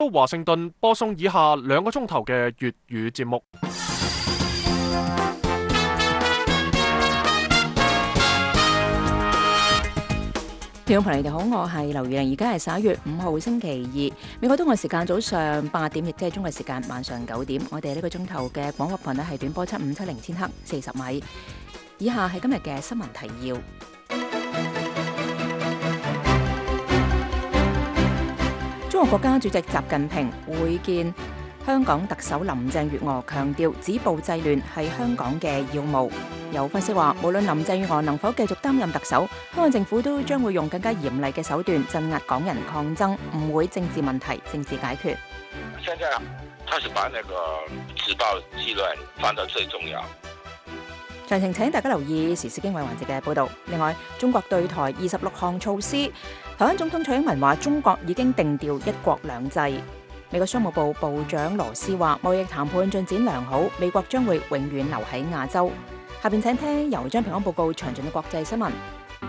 到華盛頓播送以下2個鐘頭嘅粵語節目。 聽眾朋友你哋好，我係劉宇玲，而家係11月5號星期二，美國東岸時間早上8點，亦即係中國時間晚上9點。我哋呢個鐘頭嘅廣播頻率係短波7570千赫40米。以下係今日嘅新聞提要。中國國家主席習近平會見香港特首林鄭月娥，強調止暴制亂係香港嘅要務。有分析話，無論林鄭月娥能否繼續擔任特首，香港政府都將會用更加嚴厲嘅手段鎮壓港人抗爭，唔會政治問題政治解決。 現在他是把那個止暴制亂放到最重要。 詳情請大家留意時事經緯環節嘅報導。另外，中國對台26項措施，台灣總統蔡英文話中國已經定調一國兩制。美國商務部部長羅斯話貿易談判進展良好，美國將會永遠留喺亞洲。下邊請聽由張平安報告詳盡嘅國際新聞。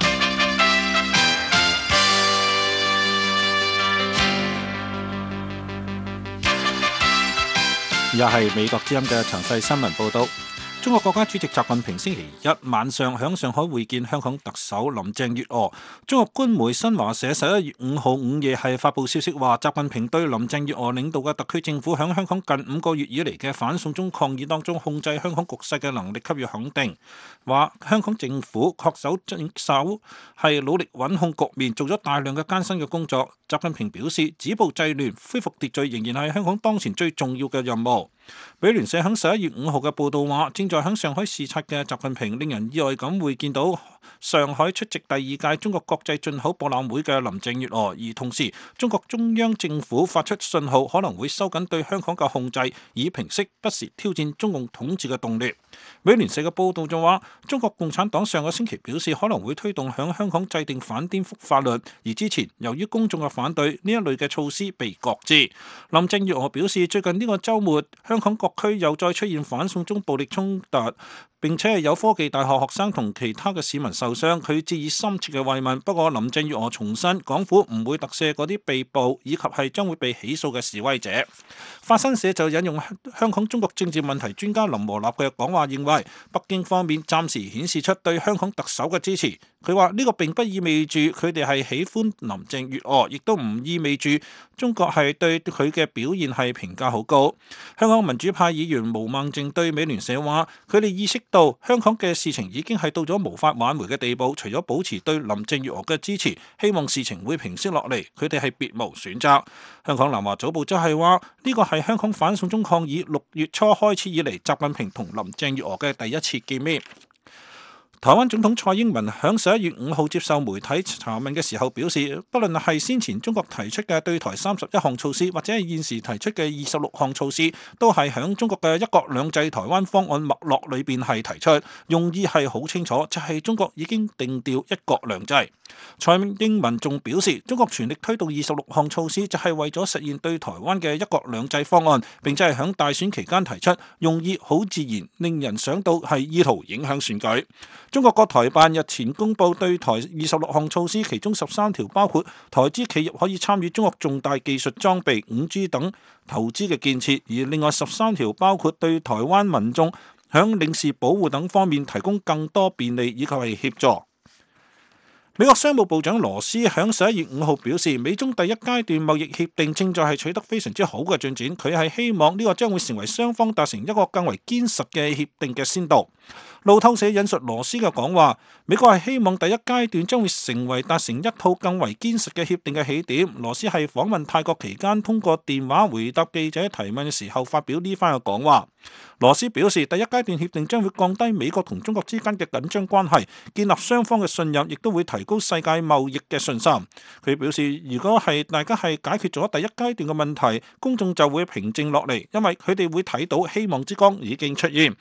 又係美國之音嘅詳細新聞報道。中國國家主席習近平星期一晚上喺上海會見香港特首林鄭月娥。中國官媒新華社11月5號午夜係發布消息話，習近平對林鄭月娥領導嘅特區政府喺香港近5個月以嚟嘅反送中抗議當中控制香港局勢嘅能力給予肯定，話香港政府恪守職守係努力穩控局面，做咗大量嘅艱辛嘅工作。習近平表示，止暴制亂、恢復秩序仍然係香港當前最重要嘅任務。美聯社喺11月5號嘅報道話，正在喺上海視察嘅習近平令人意外咁會見到上海出席第2屆中國國際進口博覽會嘅林鄭月娥，而同時中國中央政府發出信號，可能會收緊對香港嘅控制，以平息不時挑戰中共統治嘅動亂。美聯社嘅報道就話，中國共產黨上個星期表示可能會推動響香港制定反顛覆法律，而之前由於公眾嘅反對，呢一類嘅措施被擱置。林鄭月娥表示，最近呢個週末香港各區又再出現反送中暴力衝突，並且係有科技大學學生同其他嘅市民受傷，佢致以深切嘅慰問。不過林鄭月娥重申，港府唔會特赦嗰啲被捕以及係將會被起訴嘅示威者。法新社就引用香港中國政治問題專家林和立嘅講話，認為北京方面暫時顯示出對香港特首嘅支持。佢話呢個並不意味住佢哋係喜歡林鄭月娥，亦都唔意味住中國係對佢嘅表現係評價好高。香港民主派議員毛孟靜對美聯社話，佢哋意識到香港嘅事情已經係到咗無法挽回嘅地步，除咗保持對林鄭月娥嘅支持，希望事情會平息落嚟，佢哋係別無選擇。香港南華早報則係話，呢個係香港反送中抗議6月初開始以嚟，習近平同林鄭月娥嘅第一次見面。台灣總統蔡英文喺11月5號接受媒體查問嘅時候表示，不論係先前中國提出嘅對台31項措施，或者係現時提出嘅26項措施，都係喺中國嘅一國兩制台灣方案脈絡裏邊係提出，用意係好清楚，就係中國已經定調一國兩制。蔡英文仲表示，中國全力推動26項措施，就係為咗實現對台灣嘅一國兩制方案，並且係喺大選期間提出，用意好自然，令人想到係意圖影響選舉。中國國台辦日前公布對台26項措施，其中13條包括台資企業可以參與中國重大技術裝備、5G 等投資嘅建設，而另外13條包括對台灣民眾響領事保護等方面提供更多便利以及係協助。美國商務部長羅斯喺11月5號表示，美中第一階段貿易協定正在係取得非常之好嘅進展，佢係希望呢個將會成為雙方達成一個更為堅實嘅協定嘅先導。路透社引述羅斯嘅講話，美國係希望第一階段將會成為達成一套更為堅實嘅協定嘅起點。羅斯係訪問泰國期間通過電話回答記者提問嘅時候發表呢番嘅講話。羅斯表示，第一階段協定將會降低美國同中國之間嘅緊張關係，建立雙方嘅信任，亦都會提高世界貿易嘅信心。佢表示，如果係大家係解決咗第一階段嘅問題，公眾就會平靜落嚟，因為佢哋會睇到希望之光已經出現。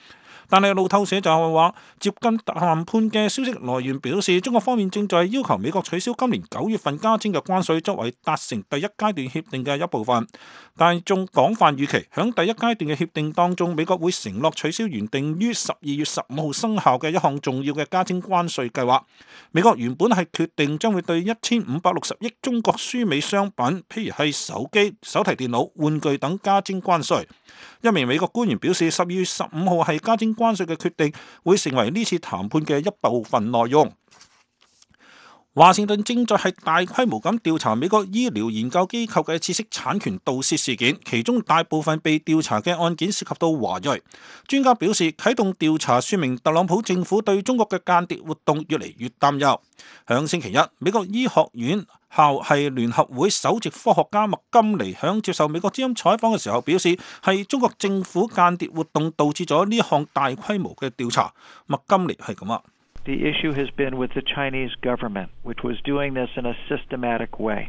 但係路透社就係話，接近談判嘅消息來源表示，中國方面正在要求美國取消今年9月份加徵嘅關稅，作為達成第一階段協定嘅一部分。但係仲廣泛預期，響第一階段嘅協定當中，美國會承諾取消原定於12月15號生效嘅一項重要嘅加徵關稅計劃。美國原本係決定將會對1560億中國輸美商品，譬如係手機、手提電腦、玩具等加徵關稅。一名美國官員表示，12月15號係加徵關稅嘅決定，會成為呢次談判嘅一部分內容。華盛頓正在係大規模咁調查美國醫療研究機構嘅知識產權盜竊事件，其中大部分被調查嘅案件涉及到華裔。專家表示，啟動調查說明特朗普政府對中國嘅間諜活動越嚟越擔憂。響星期一，美國醫學院校系聯合會首席科學家麥金尼響接受美國之音採訪嘅時候表示，係中國政府間諜活動導致咗呢項大規模嘅調查。麥金尼係咁話。 The issue has been with the Chinese government, which was doing this in a systematic way.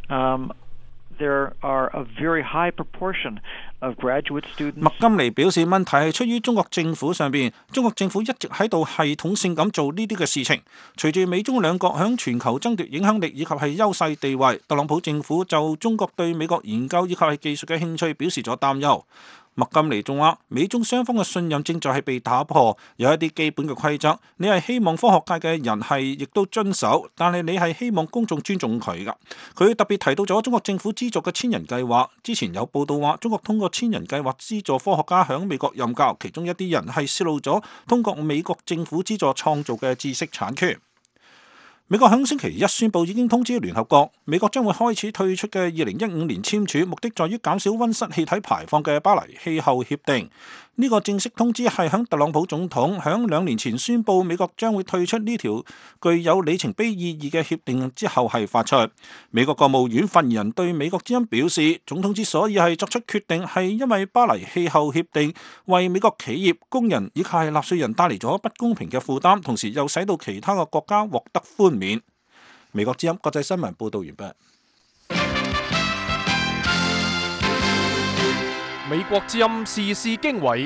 There are a very high proportion of graduate students. 麥金尼表示，問題係出於中國政府上邊，中國政府一直喺度系統性咁做呢啲嘅事情。隨住美中兩國響全球爭奪影響力以及係優勢地位，特朗普政府就中國對美國研究以及係技術嘅興趣表示咗擔憂。麥金尼仲話，美中雙方嘅信任正在係被打破，有一啲基本嘅規則，你係希望科學界嘅人係亦都遵守，但係你係希望公眾尊重佢噶。佢特別提到咗中國政府資助嘅千人計劃，之前有報道話中國通過千人計劃資助科學家響美國任教，其中一啲人係泄露咗通過美國政府資助創造嘅知識產權。美國響星期一宣布已經通知聯合國，美國將會開始退出嘅2015年簽署，目的在於減少溫室氣體排放嘅巴黎氣候協定。呢個正式通知係響特朗普總統響2年前宣布美國將會退出呢條具有里程碑意義嘅協定之後係發出。美國國務院發言人對美國之音表示，總統之所以係作出決定，係因為巴黎氣候協定為美國企業、工人以及係納稅人帶嚟咗不公平嘅負擔，同時又使到其他嘅國家獲得寬免。美國之音國際新聞報道完畢。 美國之音時事經緯，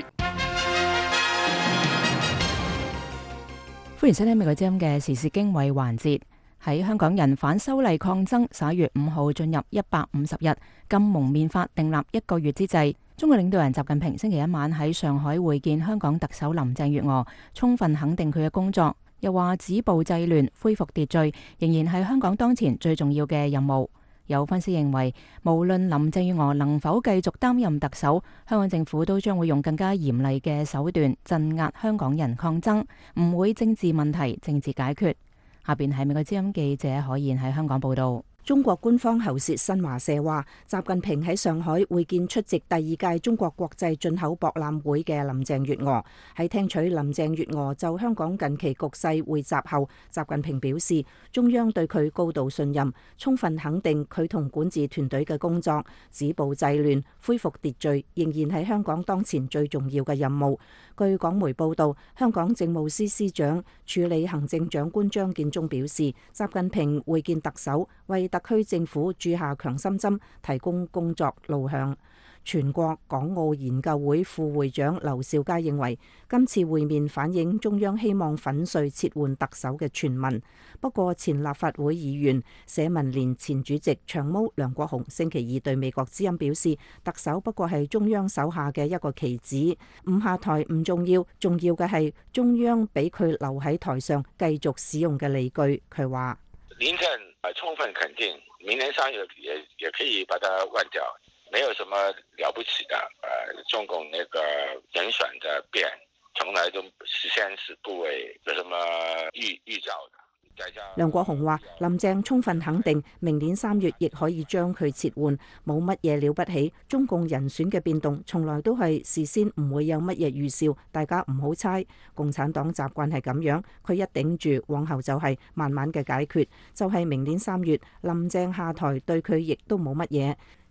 歡迎收聽美國之音嘅時事經緯環節。喺香港人反修例抗爭11月5號進入150日禁蒙面法訂立1個月之際，中國領導人習近平星期一晚喺上海會見香港特首林鄭月娥，充分肯定佢嘅工作，又話止暴制亂、恢復秩序仍然係香港當前最重要嘅任務。有分析認為，無論林鄭月娥能否繼續擔任特首，香港政府都將會用更加嚴厲嘅手段鎮壓香港人抗爭，唔會政治問題政治解決。下邊係美國之音記者可燕喺香港報道。 中國官方喉舌新華社話，習近平喺上海會見出席第2屆中國國際進口博覽會嘅林鄭月娥。喺聽取林鄭月娥就香港近期局勢匯集後，習近平表示，中央對佢高度信任，充分肯定佢同管治團隊嘅工作，止暴制亂、恢復秩序仍然係香港當前最重要嘅任務。據港媒報道，香港政務司司長署理行政長官張建宗表示，習近平會見特首，為特區政府注下強心針，提供工作路向。全國港澳研究會副會長劉兆佳認為，今次會面反映中央希望粉碎撤換特首嘅傳聞。不過，前立法會議員社民連前主席長毛梁國雄星期二對美國之音表示，特首不過係中央手下嘅一個棋子，唔下台唔重要，重要嘅係中央俾佢留喺台上繼續使用嘅理據。佢話： 林鄭充分肯定，明年3月也可以把它換掉。沒有什麼了不起的，中共那個人選的變，從來都事先是不為有什麼預兆的。 梁國雄話：林鄭充分肯定，明年3月亦可以將佢撤換，冇乜嘢了不起。中共人選嘅變動，從來都係事先唔會有乜嘢預兆，大家唔好猜。共產黨習慣係咁樣，佢一頂住，往後就係慢慢嘅解決，就係明年3月林鄭下台對佢亦都冇乜嘢。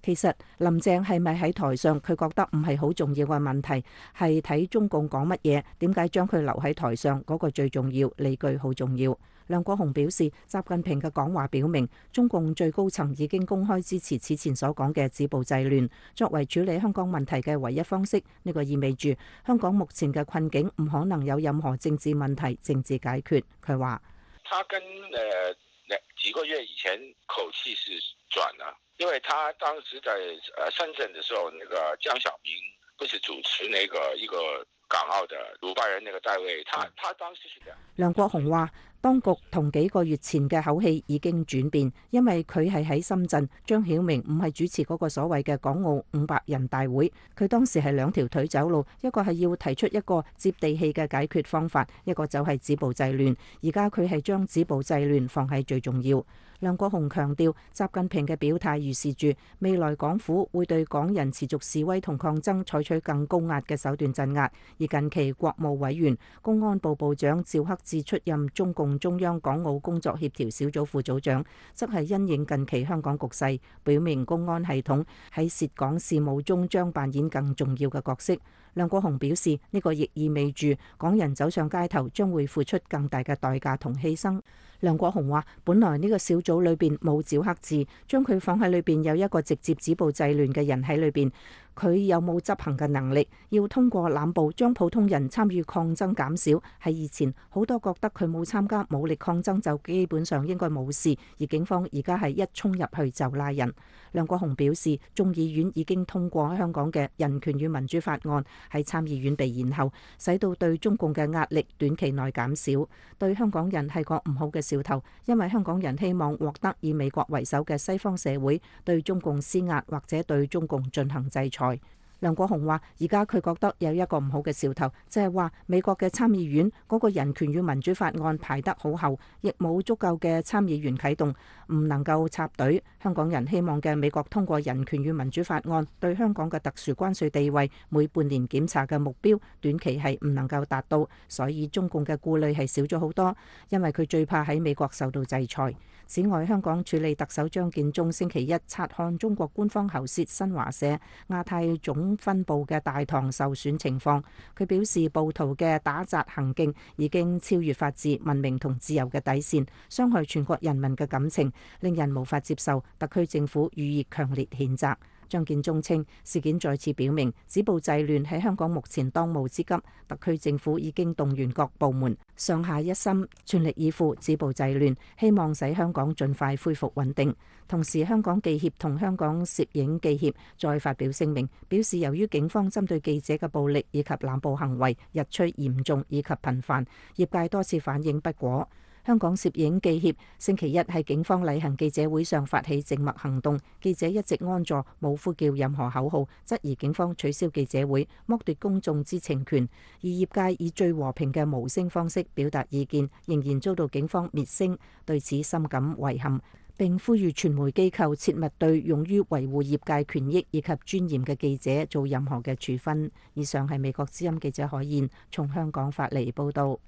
其實林鄭係咪喺台上，佢覺得唔係好重要嘅問題，係睇中共講乜嘢，點解將佢留喺台上嗰個最重要，理據好重要。梁國雄表示，習近平嘅講話表明，中共最高層已經公開支持此前所講嘅止暴制亂作為處理香港問題嘅唯一方式。呢個意味住香港目前嘅困境唔可能有任何政治問題政治解決。佢話： 他跟幾個月以前口氣是轉了，因為他當時在深圳的時候，那個江小明不是主持那個一個港澳的主辦人那個代位，他當時是這樣。 梁國雄話：當局同幾個月前嘅口氣已經轉變，因為佢係喺深圳，張曉明唔係主持嗰個所謂嘅港澳500人大會，佢當時係兩條腿走路，一個係要提出一個接地氣嘅解決方法，一個就係止暴制亂。而家佢係將止暴制亂放喺最重要。梁國雄強調，習近平嘅表態預示住未來港府會對港人持續示威同抗爭採取更高壓嘅手段鎮壓。而近期國務委員、公安部部長趙克志出任中共中央港澳工作協調小組副組長，則係因應近期香港局勢，表明公安系統喺涉港事務中將扮演更重要嘅角色。梁國雄表示，呢個亦意味住港人走上街頭將會付出更大嘅代價同犧牲。梁國雄話：本來呢個小組裏邊冇趙克志，將佢放喺裏邊有一個直接止暴制亂嘅人喺裏邊，佢有冇執行嘅能力？要通過濫捕將普通人參與抗爭減少。喺以前好多覺得佢冇參加武力抗爭就基本上應該冇事，而警方而家係一衝入去就拉人。梁國雄表示，眾議院已經通過香港嘅人權與民主法案，喺參議院被延後，使到對中共嘅壓力短期內減少。對香港人係個唔好嘅兆頭，因為香港人希望獲得以美國為首嘅西方社會對中共施壓或者對中共進行制裁。梁國雄話：而家佢覺得有一個唔好嘅兆頭，就係話美國嘅參議院嗰個人權與民主法案排得好後，亦冇足夠嘅參議員啟動，唔能夠插隊。香港人希望嘅美國通過人權與民主法案對香港嘅特殊關稅地位每半年檢查嘅目標，短期係唔能夠達到，所以中共嘅顧慮係少咗好多，因為佢最怕喺美國受到制裁。此外，香港處理特首張建宗星期一察看中國官方喉舌新華社亞太總分部嘅大堂受損情況，佢表示暴徒嘅打砸行徑已經超越法治、文明同自由嘅底線，傷害全國人民嘅感情，令人無法接受，特區政府予以強烈譴責。張建宗稱，事件再次表明止暴制亂係香港目前當務之急，特區政府已經動員各部門上下一心，全力以赴止暴制亂，希望使香港盡快恢復穩定。同時，香港記協同香港攝影記協再發表聲明，表示由於警方針對記者嘅暴力以及濫捕行為日趨嚴重以及頻繁，業界多次反映不果。香港攝影記協星期一喺警方例行記者會上發起靜默行動，記者一直安坐，冇呼叫任何口號，質疑警方取消記者會，剝奪公眾知情權。而業界以最和平嘅無聲方式表達意見，仍然遭到警方滅聲，對此深感遺憾，並呼籲傳媒機構切勿對用於維護業界權益以及尊嚴嘅記者做任何嘅處分。以上係美國之音記者海燕從香港發嚟報導。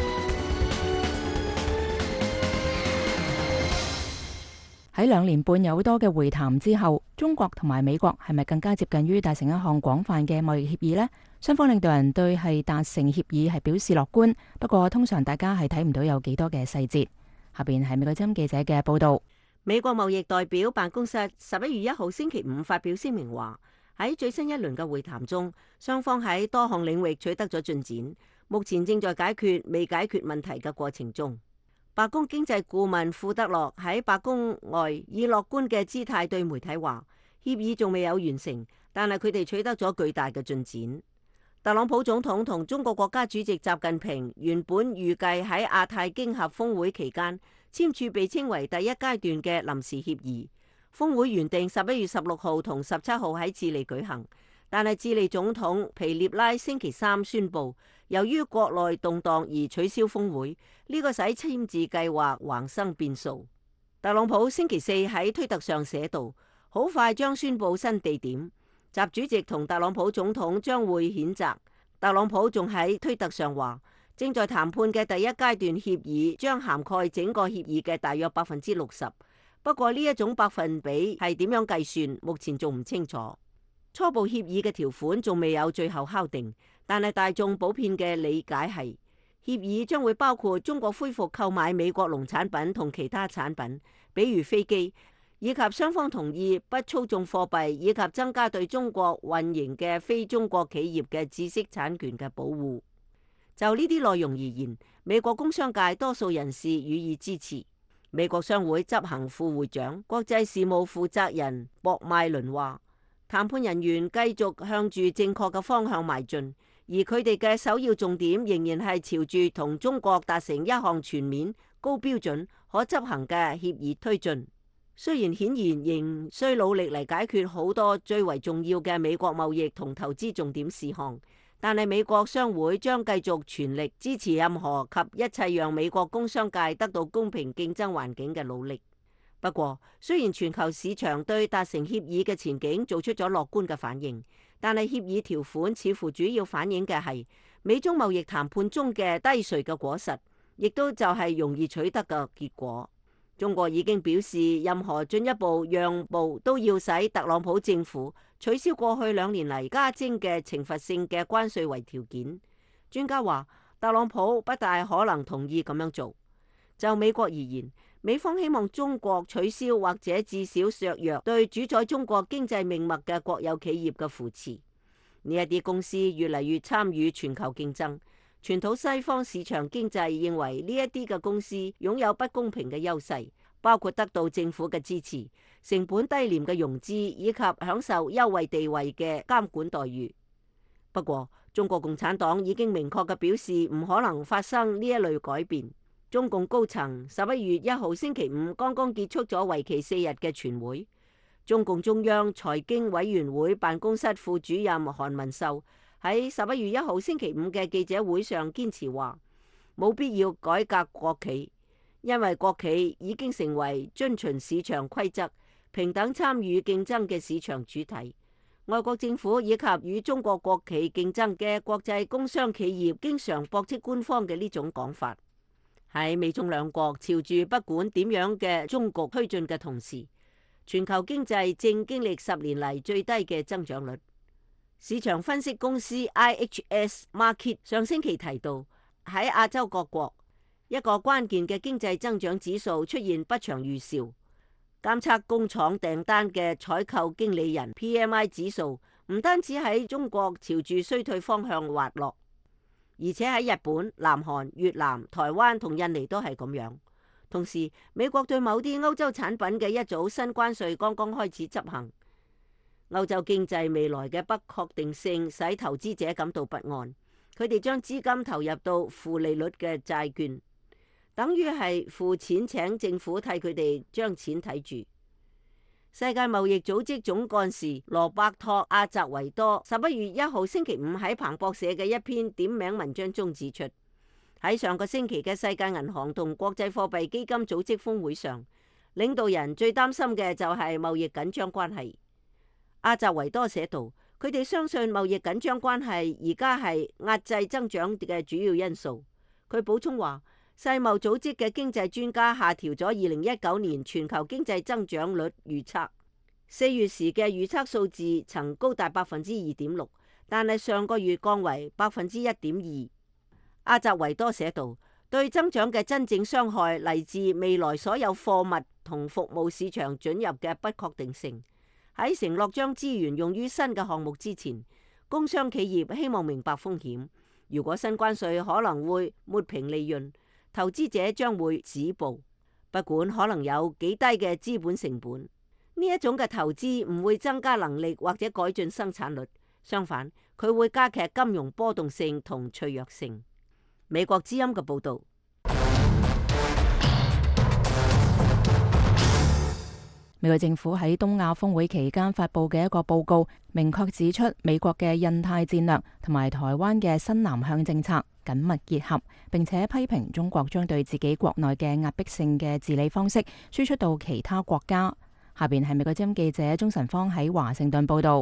喺2年半有多嘅會談之後，中國同埋美國係咪更加接近於達成一項廣泛嘅貿易協議呢？雙方領導人對係達成協議係表示樂觀，不過通常大家係睇唔到有幾多嘅細節。下邊係美國之音記者嘅報導。 美國貿易代表辦公室11月1號星期五發表聲明話，喺最新一輪嘅會談中，雙方喺多項領域取得咗進展，目前正在解決未解決問題嘅過程中。白宮經濟顧問庫德洛喺白宮外以樂觀嘅姿態對媒體話，協議仲未有完成，但係佢哋取得咗巨大嘅進展。特朗普總統同中國國家主席習近平原本預計喺亞太經合峰會期間簽署被稱為第一階段嘅臨時協議。峰會原定11月16號同17號喺智利舉行，但係智利總統皮涅拉星期三宣布，由於國內動盪而取消峰會，呢個使簽字計劃橫生變數。特朗普星期四喺推特上寫道，好快將宣布新地點。習主席同特朗普總統將會譴責。特朗普仲喺推特上話，正在談判嘅第一階段協議將涵蓋整個協議嘅大約60%， 不過呢一種百分比係點樣計算，目前仲唔清楚。初步協議嘅條款仲未有最後敲定，但係大眾普遍嘅理解係，協議將會包括中國恢復購買美國農產品同其他產品，比如飛機，以及雙方同意不操縱貨幣，以及增加對中國運營嘅非中國企業嘅知識產權嘅保護。就呢啲內容而言，美國工商界多數人士予以支持。美國商會執行副會長、國際事務負責人博麥倫話，談判人員繼續向住正確嘅方向邁進，而佢哋嘅首要重點仍然係朝住同中國達成一項全面、高標準、可執行嘅協議推進。雖然顯然仍需努力嚟解決好多最為重要嘅美國貿易同投資重點事項，但係美國商會將繼續全力支持任何及一切讓美國工商界得到公平競爭環境嘅努力。不過，雖然全球市場對達成協議嘅前景做出咗樂觀嘅反應，但係協議條款似乎主要反映嘅係美中貿易談判中嘅低垂嘅果實，亦都就係容易取得嘅結果。中國已經表示，任何進一步讓步都要使特朗普政府取消過去2年嚟加徵嘅懲罰性嘅關稅為條件。專家話，特朗普不大可能同意咁樣做。就美國而言，美方希望中國取消或者至少削弱對主宰中國經濟命脈嘅國有企業嘅扶持。呢一啲公司越嚟越參與全球競爭。傳統西方市場經濟認為呢一啲嘅公司擁有不公平嘅優勢，包括得到政府嘅支持、成本低廉嘅融資以及享受優惠地位嘅監管待遇。不過，中國共產黨已經明確嘅表示唔可能發生呢一類改變。中共高層11月1號星期五剛剛結束咗為期4日嘅全會。中共中央財經委員會辦公室副主任韓文秀喺11月1號星期五嘅記者會上堅持話，冇必要改革國企，因為國企已經成為遵循市場規則、平等參與競爭嘅市場主體。外國政府以及與中國國企競爭嘅國際工商企業經常駁斥官方嘅呢種講法。喺美中兩國朝住不管點樣嘅終局推進嘅同時，全球經濟正經歷10年嚟最低嘅增長率。市場分析公司 IHS Markit 上星期提到，喺亞洲各國一個關鍵嘅經濟增長指數出現不祥預兆。監測工廠訂單嘅採購經理人 PMI 指數唔單止喺中國朝住衰退方向滑落，而且喺日本、南韓、越南、台灣同印尼都係咁樣。同時，美國對某啲歐洲產品嘅一組新關稅剛剛開始執行。歐洲經濟未來嘅不確定性使投資者感到不安，佢哋將資金投入到負利率嘅債券，等於係付錢請政府替佢哋將錢睇住。世界貿易組織總幹事羅伯托·阿澤維多11月1號星期五喺彭博社嘅一篇點名文章中指出，喺上個星期嘅世界銀行同國際貨幣基金組織峰會上，領導人最擔心嘅就係貿易緊張關係。阿澤維多寫道，佢哋相信貿易緊張關係而家係壓制增長嘅主要因素。佢補充話，世貿組織嘅經濟專家下調咗2019年全球經濟增長率預測。4月時嘅預測數字曾高達2.6%，但係上個月降為1.2%。阿澤維多寫道，對增長嘅真正傷害嚟自未來所有貨物同服務市場准入嘅不確定性。喺承諾將資源用於新嘅項目之前，工商企業希望明白風險。如果新關稅可能會抹平利潤，投資者將會止步，不管可能有幾低嘅資本成本。呢一種嘅投資唔會增加能力或者改進生產率，相反，佢會加劇金融波動性同脆弱性。美國之音嘅報導。 美國政府喺東亞峰會期間發布嘅一個報告，明確指出美國嘅印太戰略同埋台灣嘅新南向政策緊密結合，並且批評中國將對自己國內嘅壓迫性嘅治理方式輸出到其他國家。下邊係美國之音記者鍾晨芳喺華盛頓報道。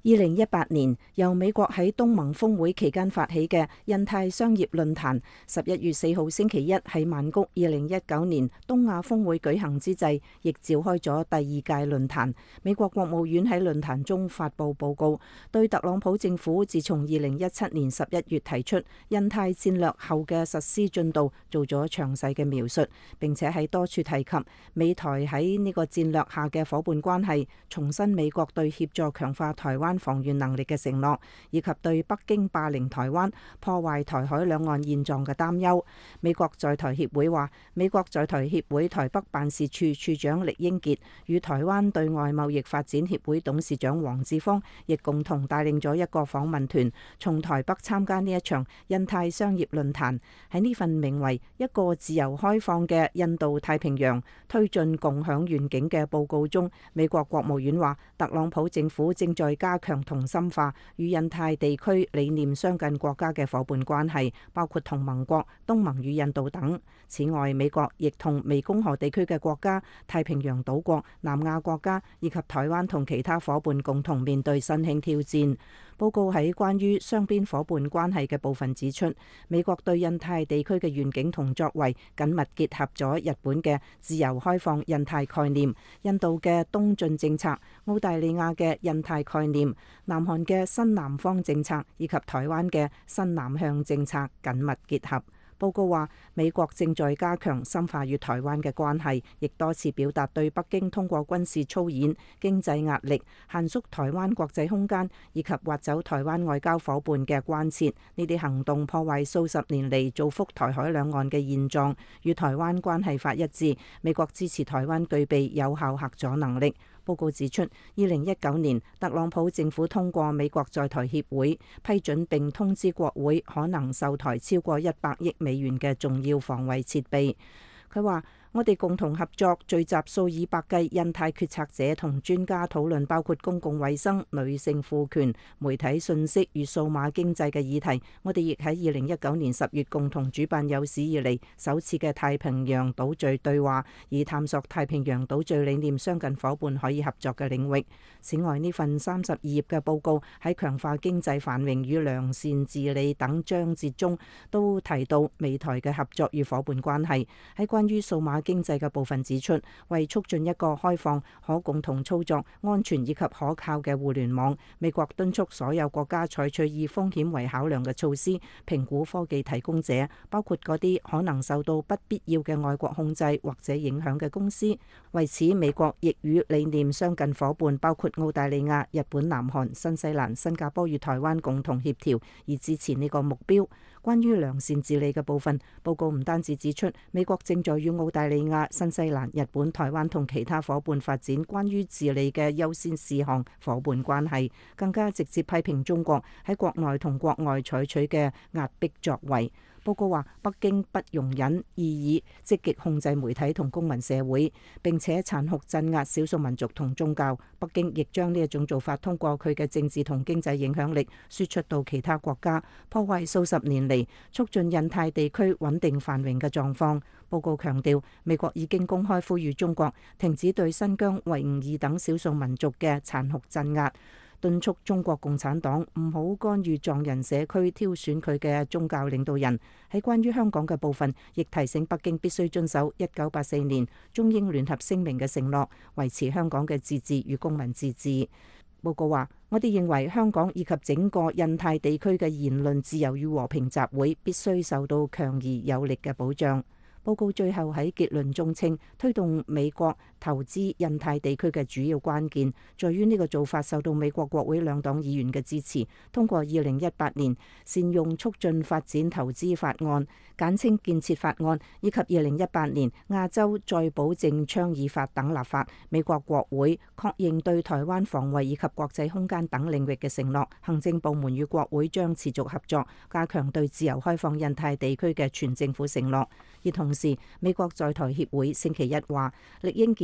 2018年由美國喺東盟峰會期間發起嘅印太商業論壇，11月4號星期一喺曼谷2019年東亞峰會舉行之際，亦召開咗第二屆論壇。美國國務院喺論壇中發布報告，對特朗普政府自從2017年11月提出印太戰略後嘅實施進度做咗詳細嘅描述，並且喺多處提及美台喺呢個戰略下嘅伙伴關係，重申美國對協助強化台灣防禦能力嘅承諾，以及對北京霸凌台灣、破壞台海兩岸現狀嘅擔憂。美國在台協會話，美國在台協會台北辦事處處長酈英傑與台灣對外貿易發展協會董事長黃志芳亦共同帶領咗一個訪問團，從台北參加呢一場印太商業論壇。喺呢份名為一個自由開放嘅印度太平洋推進共享願景嘅報告中，美國國務院話，特朗普政府正在加強同深化與印太地區理念相近國家嘅伙伴關係，包括同盟國、東盟與印度等。此外，美國亦同湄公河地區嘅國家、太平洋島國、南亞國家以及台灣同其他伙伴共同面對新興挑戰。報告喺關於雙邊伙伴關係嘅部分指出，美國對印太地區嘅願景同作為緊密結合咗日本嘅自由開放印太概念、印度嘅東進政策、澳大利亞嘅印太概念、南韓嘅新南方政策以及台灣嘅新南向政策緊密結合。報告話，美國正在加強深化與台灣嘅關係，亦多次表達對北京通過軍事操演、經濟壓力、限縮台灣國際空間以及挖走台灣外交夥伴嘅關切。呢啲行動破壞數十年嚟造福台海兩岸嘅現狀，與台灣關係法一致。美國支持台灣具備有效嚇阻能力。報告指出，2019年特朗普政府通過美國在台協會批准並通知國會可能售台超過100億美元嘅重要防衛設備。佢話，我哋共同合作，聚集數以百計印太決策者同專家討論包括公共衛生、女性賦權、媒體信息與數碼經濟嘅議題。我哋亦喺2019年10月共同主辦有史以嚟首次嘅太平洋島嶼對話，以探索太平洋島嶼理念相近伙伴可以合作嘅領域。此外，呢份32頁嘅報告喺強化經濟繁榮與良善治理等章節中都提到美台嘅合作與伙伴關係。喺關於數碼經濟嘅部分指出，為促進一個開放、可共同操作、安全以及可靠嘅互聯網，美國敦促所有國家採取以風險為考量嘅措施，評估科技提供者，包括嗰啲可能受到不必要嘅外國控制或者影響嘅公司。為此，美國亦與理念相近伙伴，包括澳大利亞、日本、南韓、新西蘭、新加坡與台灣共同協調，以支持呢個目標。關於良善治理嘅部分，報告唔單止指出美國正在與澳大利亞、新西蘭、日本、台灣同其他伙伴發展關於治理嘅優先事項伙伴關係，更加直接批評中國喺國內同國外採取嘅壓迫作為。報告話，北京不容忍異議，積極控制媒體同公民社會，並且殘酷鎮壓少數民族同宗教。北京亦將呢一種做法通過佢嘅政治同經濟影響力輸出到其他國家，破壞數十年嚟促進印太地區穩定繁榮嘅狀況。報告強調，美國已經公開呼籲中國停止對新疆、維吾爾等少數民族嘅殘酷鎮壓，敦促中國共產黨唔好干預藏人社區挑選佢嘅宗教領導人。喺關於香港嘅部分，亦提醒北京必須遵守1984年中英聯合聲明嘅承諾，維持香港嘅自治與公民自治。報告話，我哋認為香港以及整個印太地區嘅言論自由與和平集會必須受到強而有力嘅保障。報告最後喺結論中稱，推動美國投資印太地區嘅主要關鍵，在於呢個做法受到美國國會兩黨議員嘅支持，通過2018年善用促進發展投資法案，簡稱建設法案，以及2018年亞洲再保證倡議法等立法。美國國會確認對台灣防衛以及國際空間等領域嘅承諾，行政部門與國會將持續合作，加強對自由開放印太地區嘅全政府承諾。而同時，美國在台協會星期一話，酈英傑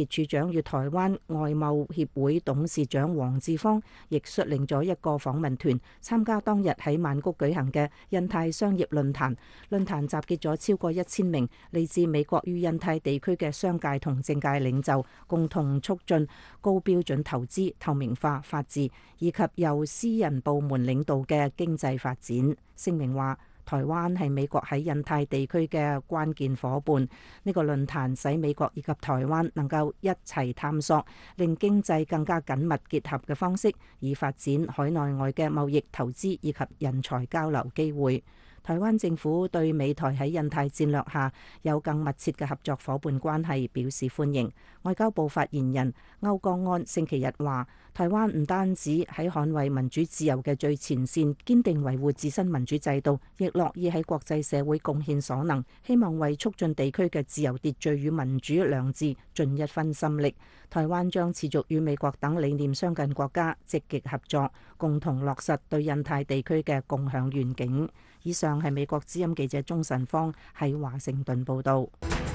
傑處長與台灣外貿協會董事長黃志芳亦率領咗一個訪問團參加當日喺曼谷舉行嘅印太商業論壇。論壇集結咗超過1000名嚟自美國與印太地區嘅商界同政界領袖，共同促進高標準投資、透明化、法治以及由私人部門領導嘅經濟發展。聲明話，台灣係美國喺印太地區嘅關鍵夥伴。呢個論壇使美國以及台灣能夠一齊探索令經濟更加緊密結合嘅方式，以發展海內外嘅貿易、投資以及人才交流機會。台灣政府對美台喺印太戰略下有更密切嘅合作夥伴關係表示歡迎。外交部發言人歐江安星期日話，台灣唔單止喺捍衛民主自由嘅最前線，堅定維護自身民主制度，亦樂意喺國際社會貢獻所能，希望為促進地區嘅自由秩序與民主良治盡一分心力。台灣將持續與美國等理念相近國家積極合作，共同落實對印太地區嘅共享願景。以上係美國之音記者鍾晨芳喺華盛頓報導。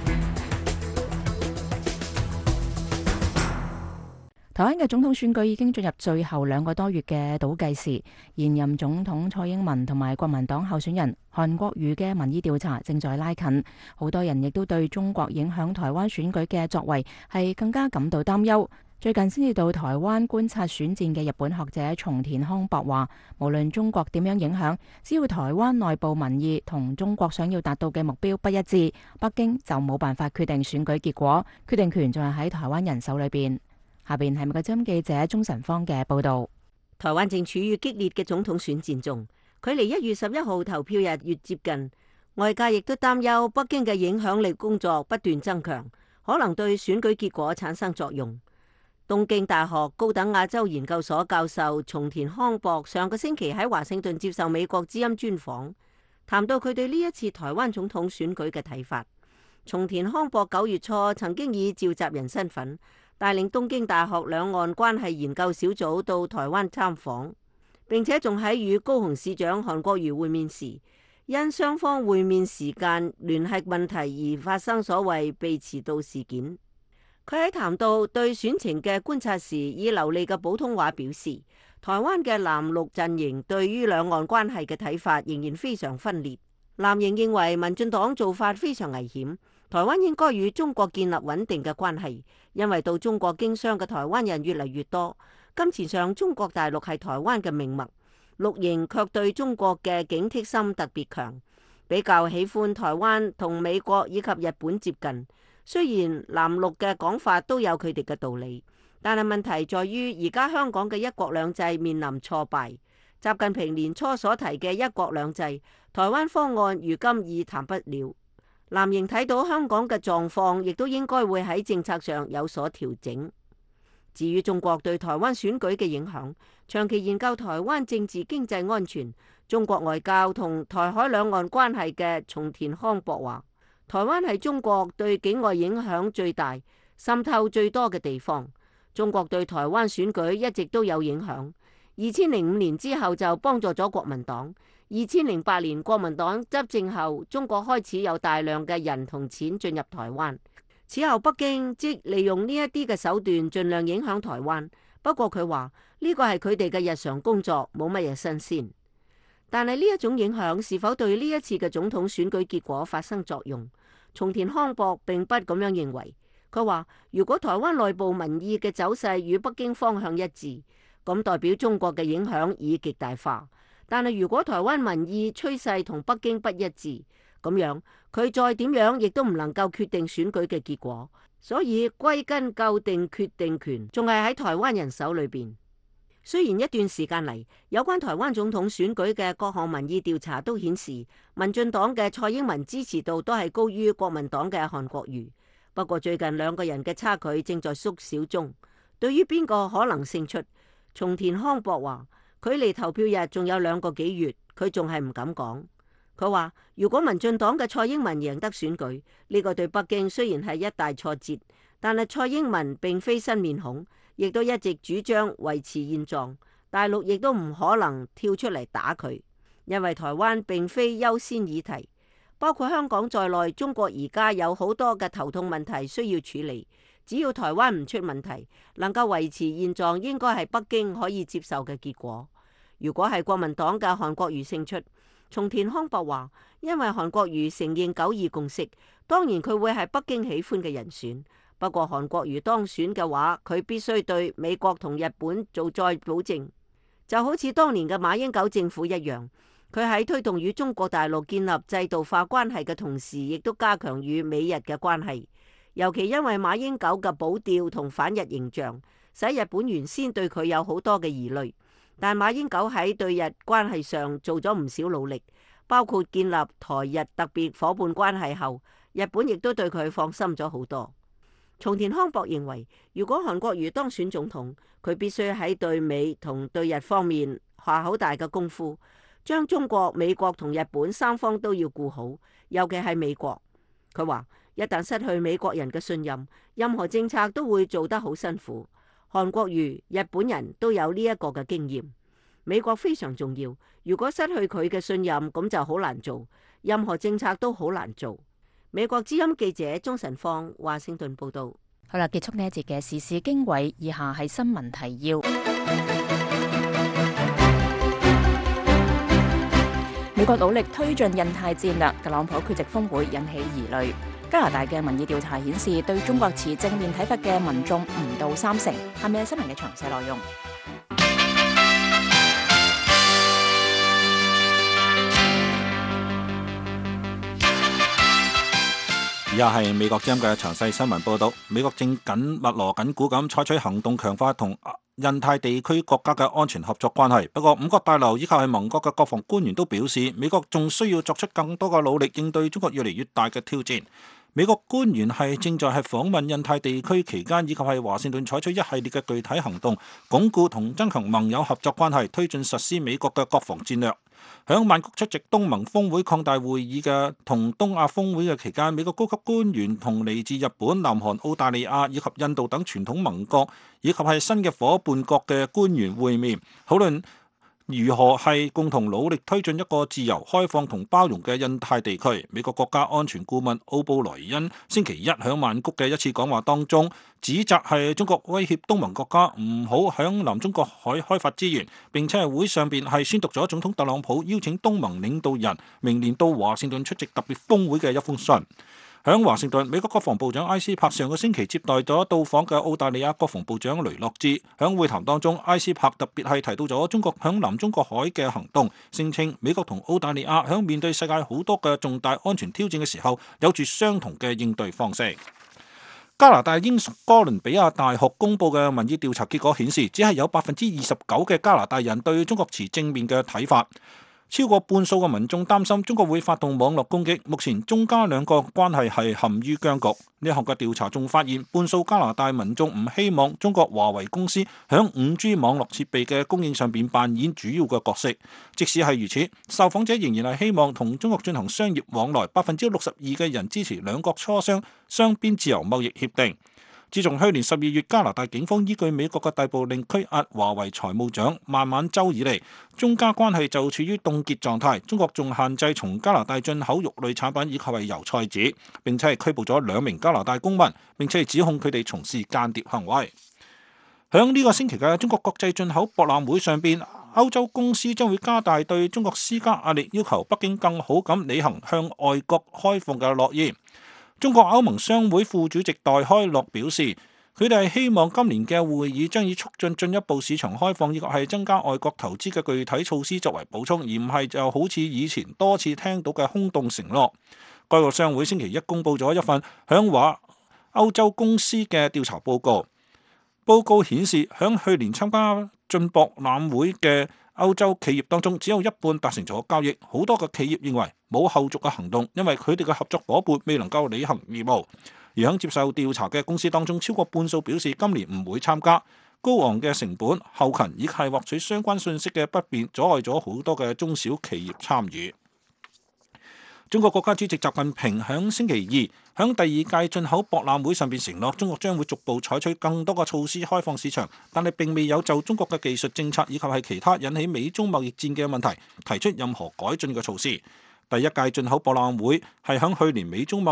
台灣嘅總統選舉已經進入最後2個多月嘅倒計時，現任總統蔡英文同埋國民黨候選人韓國瑜嘅民意調查正在拉近，好多人亦都對中國影響台灣選舉嘅作為係更加感到擔憂。最近先至到台灣觀察選戰嘅日本學者松田康博話，無論中國點樣影響，只要台灣內部民意同中國想要達到嘅目標不一致，北京就冇辦法決定選舉結果，決定權仲係喺台灣人手裏邊。下邊係美國之音記者鍾晨芳嘅報道。 台灣正處於激烈嘅總統選戰中，距離1月11號投票日越接近，外界亦都擔憂北京嘅影響力工作不斷增強，可能對選舉結果產生作用。東京大學高等亞洲研究所教授松田康博上個星期喺華盛頓接受美國之音專訪，談到佢對呢一次台灣總統選舉嘅睇法。松田康博9月初曾經以召集人身份帶領東京大學兩岸關係研究小組到台灣參訪，並且仲喺與高雄市長韓國瑜會面時，因雙方會面時間聯繫問題而發生所謂被遲到事件。佢喺談到對選情嘅觀察時，以流利嘅普通話表示，台灣嘅藍綠陣營對於兩岸關係嘅睇法仍然非常分裂。藍營認為民進黨做法非常危險，台灣應該與中國建立穩定嘅關係，因為到中國經商嘅台灣人越嚟越多，金錢上中國大陸係台灣嘅命脈。綠營卻對中國嘅警惕心特別強，比較喜歡台灣同美國以及日本接近。雖然藍綠嘅講法都有佢哋嘅道理，但係問題在於而家香港嘅一國兩制面臨挫敗。習近平年初所提嘅一國兩制台灣方案如今已談不了。藍營睇到香港嘅狀況，亦都應該會喺政策上有所調整。至於中國對台灣選舉嘅影響，長期研究台灣政治經濟安全、中國外交同台海兩岸關係嘅松田康博話，台灣係中國對境外影響最大、滲透最多嘅地方。中國對台灣選舉一直都有影響。2005年之後就幫助咗國民黨。2008年國民黨執政後，中國開始有大量嘅人同錢進入台灣。此後北京即利用呢一啲嘅手段，盡量影響台灣。不過佢話呢個係佢哋嘅日常工作，冇乜嘢新鮮。但係呢一種影響是否對呢一次嘅總統選舉結果發生作用？松田康博並不咁樣認為。佢話如果台灣內部民意嘅走勢與北京方向一致，咁代表中國嘅影響已極大化。但係如果台灣民意趨勢同北京不一致，咁樣佢再點樣亦都唔能夠決定選舉嘅結果。所以歸根究底，決定權仲係喺台灣人手裏邊。雖然一段時間嚟，有關台灣總統選舉嘅各項民意調查都顯示，民進黨嘅蔡英文支持度都係高於國民黨嘅韓國瑜。不過最近兩個人嘅差距正在縮小中。對於邊個可能勝出，松田康博話，距離投票日仲有2個幾月，佢仲係唔敢講。佢話如果民進黨嘅蔡英文贏得選舉，呢個對北京雖然係一大挫折，但係蔡英文並非新面孔，亦都一直主張維持現狀，大陸亦都唔可能跳出嚟打佢，因為台灣並非優先議題，包括香港在內，中國而家有好多嘅頭痛問題需要處理， 只要台灣唔出問題，能夠維持現狀，應該係北京可以接受嘅結果。如果係國民黨嘅韓國瑜勝出，松田康博話，因為韓國瑜承認9·2共識，當然佢會係北京喜歡嘅人選。不過韓國瑜當選嘅話，佢必須對美國同日本做再保證，就好似當年嘅馬英九政府一樣。佢喺推動與中國大陸建立制度化關係嘅同時，亦都加強與美日嘅關係。尤其因為馬英九嘅保釣同反日形象，使日本原先對佢有好多嘅疑慮。但馬英九喺對日關係上做咗唔少努力，包括建立台日特別夥伴關係後，日本亦都對佢放心咗好多。松田康博認為，如果韓國瑜當選總統，佢必須喺對美同對日方面下好大嘅功夫，將中國、美國同日本三方都要顧好，尤其係美國。佢話，一旦失去美國人嘅信任，任何政策都會做得好辛苦。韓國瑜、日本人都有呢一個嘅經驗。美國非常重要，如果失去佢嘅信任，咁就好難做，任何政策都好難做。美國之音記者鍾晨芳華盛頓報道。 好啦，結束呢一節嘅時事經緯，以下係新聞提要。美國努力推進印太戰略，特朗普缺席峰會引起疑慮。加拿大嘅民意調查顯示，對中國持正面睇法嘅民眾唔到30%。下面係新聞嘅詳細內容。 以下係美國之音嘅詳細新聞報道。美國正密鑼緊鼓咁採取行動，強化同印太地區國家嘅安全合作關係。不過，五角大樓以及係盟國嘅國防官員都表示，美國仲需要作出更多嘅努力，應對中國越嚟越大嘅挑戰。美國官員正在訪問印太地區期間，以及係華盛頓採取一系列嘅具體行動，鞏固同增強盟友合作關係，推進實施美國嘅國防戰略。響曼谷出席東盟峰會擴大會議嘅同東亞峰會嘅期間，美國高級官員同嚟自日本、南韓、澳大利亞以及印度等傳統盟國以及係新嘅夥伴國嘅官員會面，討論如何係共同努力推進一個自由、開放同包容嘅印太地區。美國國家安全顧問奧布萊恩星期一響曼谷嘅一次講話當中，指責係中國威脅東盟國家唔好響南中國海開發資源，並且係會上邊係宣讀咗總統特朗普邀請東盟領導人明年到華盛頓出席特別峰會嘅一封信。響華盛頓，美國國防部長埃斯珀上個星期接待咗到訪嘅澳大利亞國防部長雷諾茲。響會談當中，埃斯珀特別係提到咗中國響南中國海嘅行動，聲稱美國同澳大利亞響面對世界好多嘅重大安全挑戰嘅時候，有住相同嘅應對方式。加拿大英屬哥倫比亞大學公佈嘅民意調查結果顯示，只係有29%嘅加拿大人對中國持正面嘅睇法。超過半數嘅民眾擔心中國會發動網絡攻擊。目前中加兩國關係係陷於僵局。呢項嘅調查仲發現，半數加拿大民眾唔希望中國華為公司響5G 網絡設備嘅供應上邊扮演主要嘅角色。即使係如此，受訪者仍然係希望同中國進行商業往來。62%嘅人支持兩國磋商雙邊自由貿易協定。自從去年12月加拿大警方依據美國嘅逮捕令拘押華為財務長孟晚舟以嚟，中加關係就處於凍結狀態。中國仲限制從加拿大進口肉類產品以及係油菜籽，並且係拘捕咗2名加拿大公民，並且係指控佢哋從事間諜行為。響呢個星期嘅中國國際進口博覽會上邊，歐洲公司將會加大對中國施加壓力，要求北京更好咁履行向外國開放嘅諾言。中國歐盟商會副主席戴開樂表示，佢哋係希望今年嘅會議將以促進進一步市場開放以及係增加外國投資嘅具體措施作為補充，而唔係就好似以前多次聽到嘅空洞承諾。該個商會星期一公佈咗一份響話歐洲公司嘅調查報告，報告顯示響去年參加進博覽會嘅歐洲企業當中，只有一半達成咗交易。好多嘅企業認為冇後續嘅行動，因為佢哋嘅合作夥伴未能夠履行義務。而喺接受調查嘅公司當中，超過半數表示今年唔會參加。高昂嘅成本、後勤以及係獲取相關信息嘅不便，阻礙咗好多嘅中小企業參與。中國國家主席習近平響星期二響第二屆進口博覽會上邊承諾，中國將會逐步採取更多嘅措施開放市場，但係並未有就中國嘅技術政策以及係其他引起美中貿易戰嘅問題提出任何改進嘅措施。第一屆進口博覽會係響去年美中貿易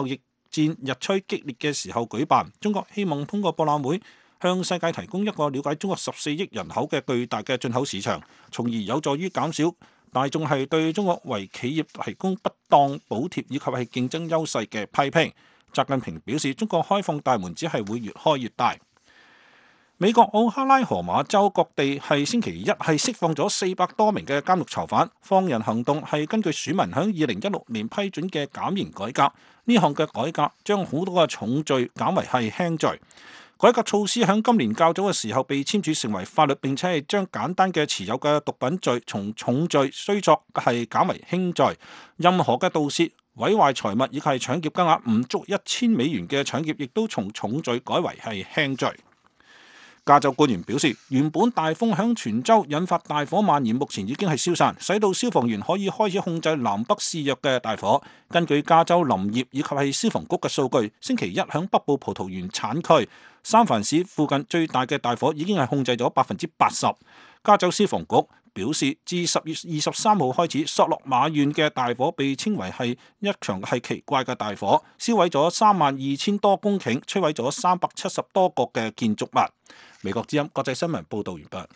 戰日趨激烈嘅時候舉辦。中國希望通過博覽會向世界提供一個了解中國14億人口嘅巨大嘅進口市場，從而有助於減少大眾係對中國為企業提供不當補貼以及係競爭優勢嘅批評。習近平表示，中國開放大門只係會越開越大。美國奧克拉荷馬州各地係星期一係釋放咗400多名嘅監獄囚犯，放人行動係根據選民響2016年批准嘅減刑改革。呢項嘅改革將好多嘅重罪減為係輕罪。改革措施喺今年較早嘅時候被簽署成為法律，並且係將簡單嘅持有嘅毒品罪從重罪雖作係減為輕罪。任何嘅盜竊、毀壞財物以及係搶劫金額唔足$1000嘅搶劫，亦都從重罪改為係輕罪。加州官員表示，原本大風響全州引發大火蔓延，目前已經係消散，使到消防員可以開始控制南北肆虐嘅大火。根據加州林業以及係消防局嘅數據，星期一響北部葡萄園產區三藩市附近最大嘅大火已經係控制咗80%。加州消防局表示，自10月23號開始，索諾馬縣嘅大火被稱為係一場係奇怪嘅大火，燒毀咗32000多公頃，摧毀咗370多個嘅建築物。美國之音國際新聞報道完畢。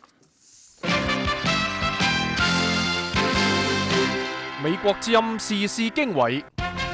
美國之音時事經緯，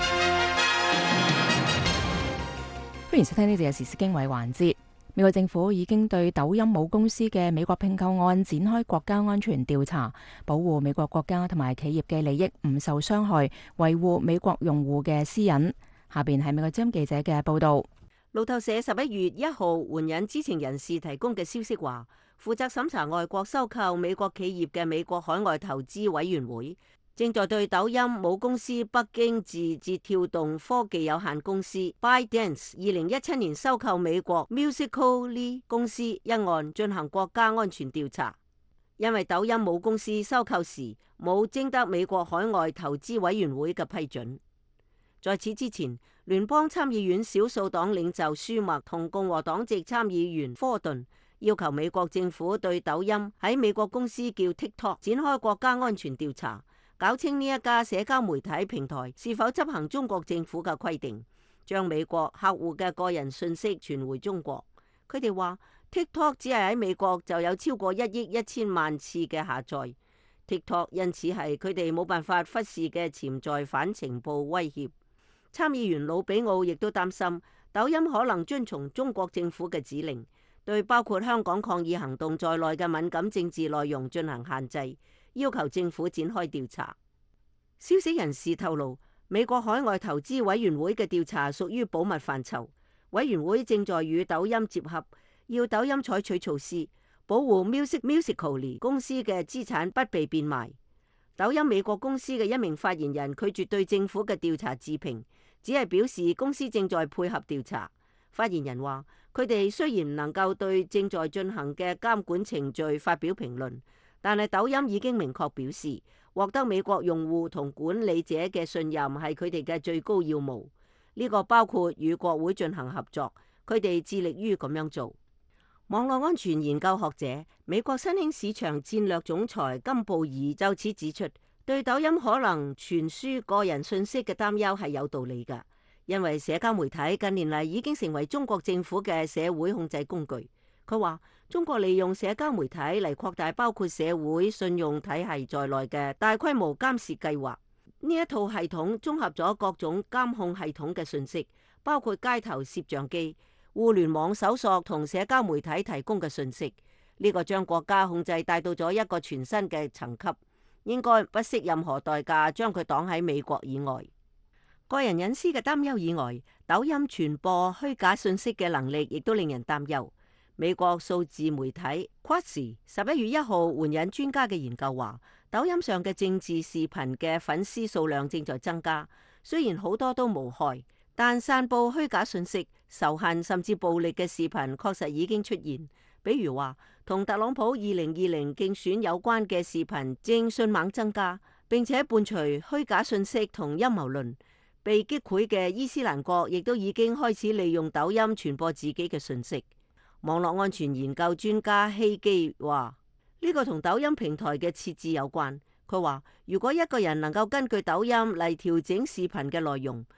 歡迎收聽呢節嘅時事經緯環節。美國政府已經對抖音母公司嘅美國併購案展開國家安全調查，保護美國國家同埋企業嘅利益唔受傷害，維護美國用戶嘅私隱。下邊係美國之音記者嘅報道。 路透社11月1號援引知情人士提供嘅消息話，負責審查外國收購美國企業嘅美國海外投資委員會正在對抖音母公司北京字節跳動科技有限公司 ByteDance 2017年收購美國 Musical.ly 公司一案進行國家安全調查，因為抖音母公司收購時冇徵得美國海外投資委員會嘅批准。在此之前，聯邦參議院少數黨領袖舒默同共和黨籍參議員科頓要求美國政府對抖音喺美國公司叫 TikTok 展開國家安全調查，搞清呢一家社交媒體平台是否執行中國政府嘅規定，將美國客戶嘅個人信息傳回中國。佢哋話 TikTok 只係喺美國就有超過1億1000萬次嘅下載， TikTok 因此係佢哋冇辦法忽視嘅潛在反情報威脅。參議員魯比奧亦都擔心抖音可能遵從中國政府嘅指令，對包括香港抗議行動在內嘅敏感政治內容進行限制，要求政府展開調查。消息人士透露，美國海外投資委員會嘅調查屬於保密範疇，委員會正在與抖音接洽，要抖音採取措施保護 Musical.ly 公司嘅資產不被變賣。抖音美國公司嘅一名發言人拒絕對政府嘅調查置評，只係表示公司正在配合調查。發言人話，佢哋雖然唔能夠對正在進行嘅監管程序發表評論，但係抖音已經明確表示，獲得美國用戶同管理者嘅信任係佢哋嘅最高要務。呢個包括與國會進行合作，佢哋致力於咁樣做。網絡安全研究學者、美國新興市場戰略總裁金布爾就此指出，對抖音可能傳輸個人信息嘅擔憂係有道理㗎，因為社交媒體近年嚟已經成為中國政府嘅社會控制工具。佢話，中國利用社交媒體嚟擴大包括社會信用體系在內嘅大規模監視計劃。呢一套系統綜合咗各種監控系統嘅信息，包括街頭攝像機、互聯網搜索同社交媒體提供嘅信息。呢個將國家控制帶到咗一個全新嘅層級，應該不惜任何代價將佢擋喺美國以外。個人隱私嘅擔憂以外，抖音傳播虛假信息嘅能力亦都令人擔憂。美國數字媒體 Quantz 11月1號援引專家嘅研究話，抖音上嘅政治視頻嘅粉絲數量正在增加，雖然好多都無害，但散布虛假信息、仇恨甚至暴力嘅視頻確實已經出現。比如話，同特朗普2020競選有關嘅視頻正迅猛增加，並且伴隨虛假信息同陰謀論。被擊潰嘅伊斯蘭國亦都已經開始利用抖音傳播自己嘅信息。網絡安全研究專家希基話，呢個同抖音平台嘅設置有關。佢話，如果一個人能夠根據抖音嚟調整視頻嘅內容，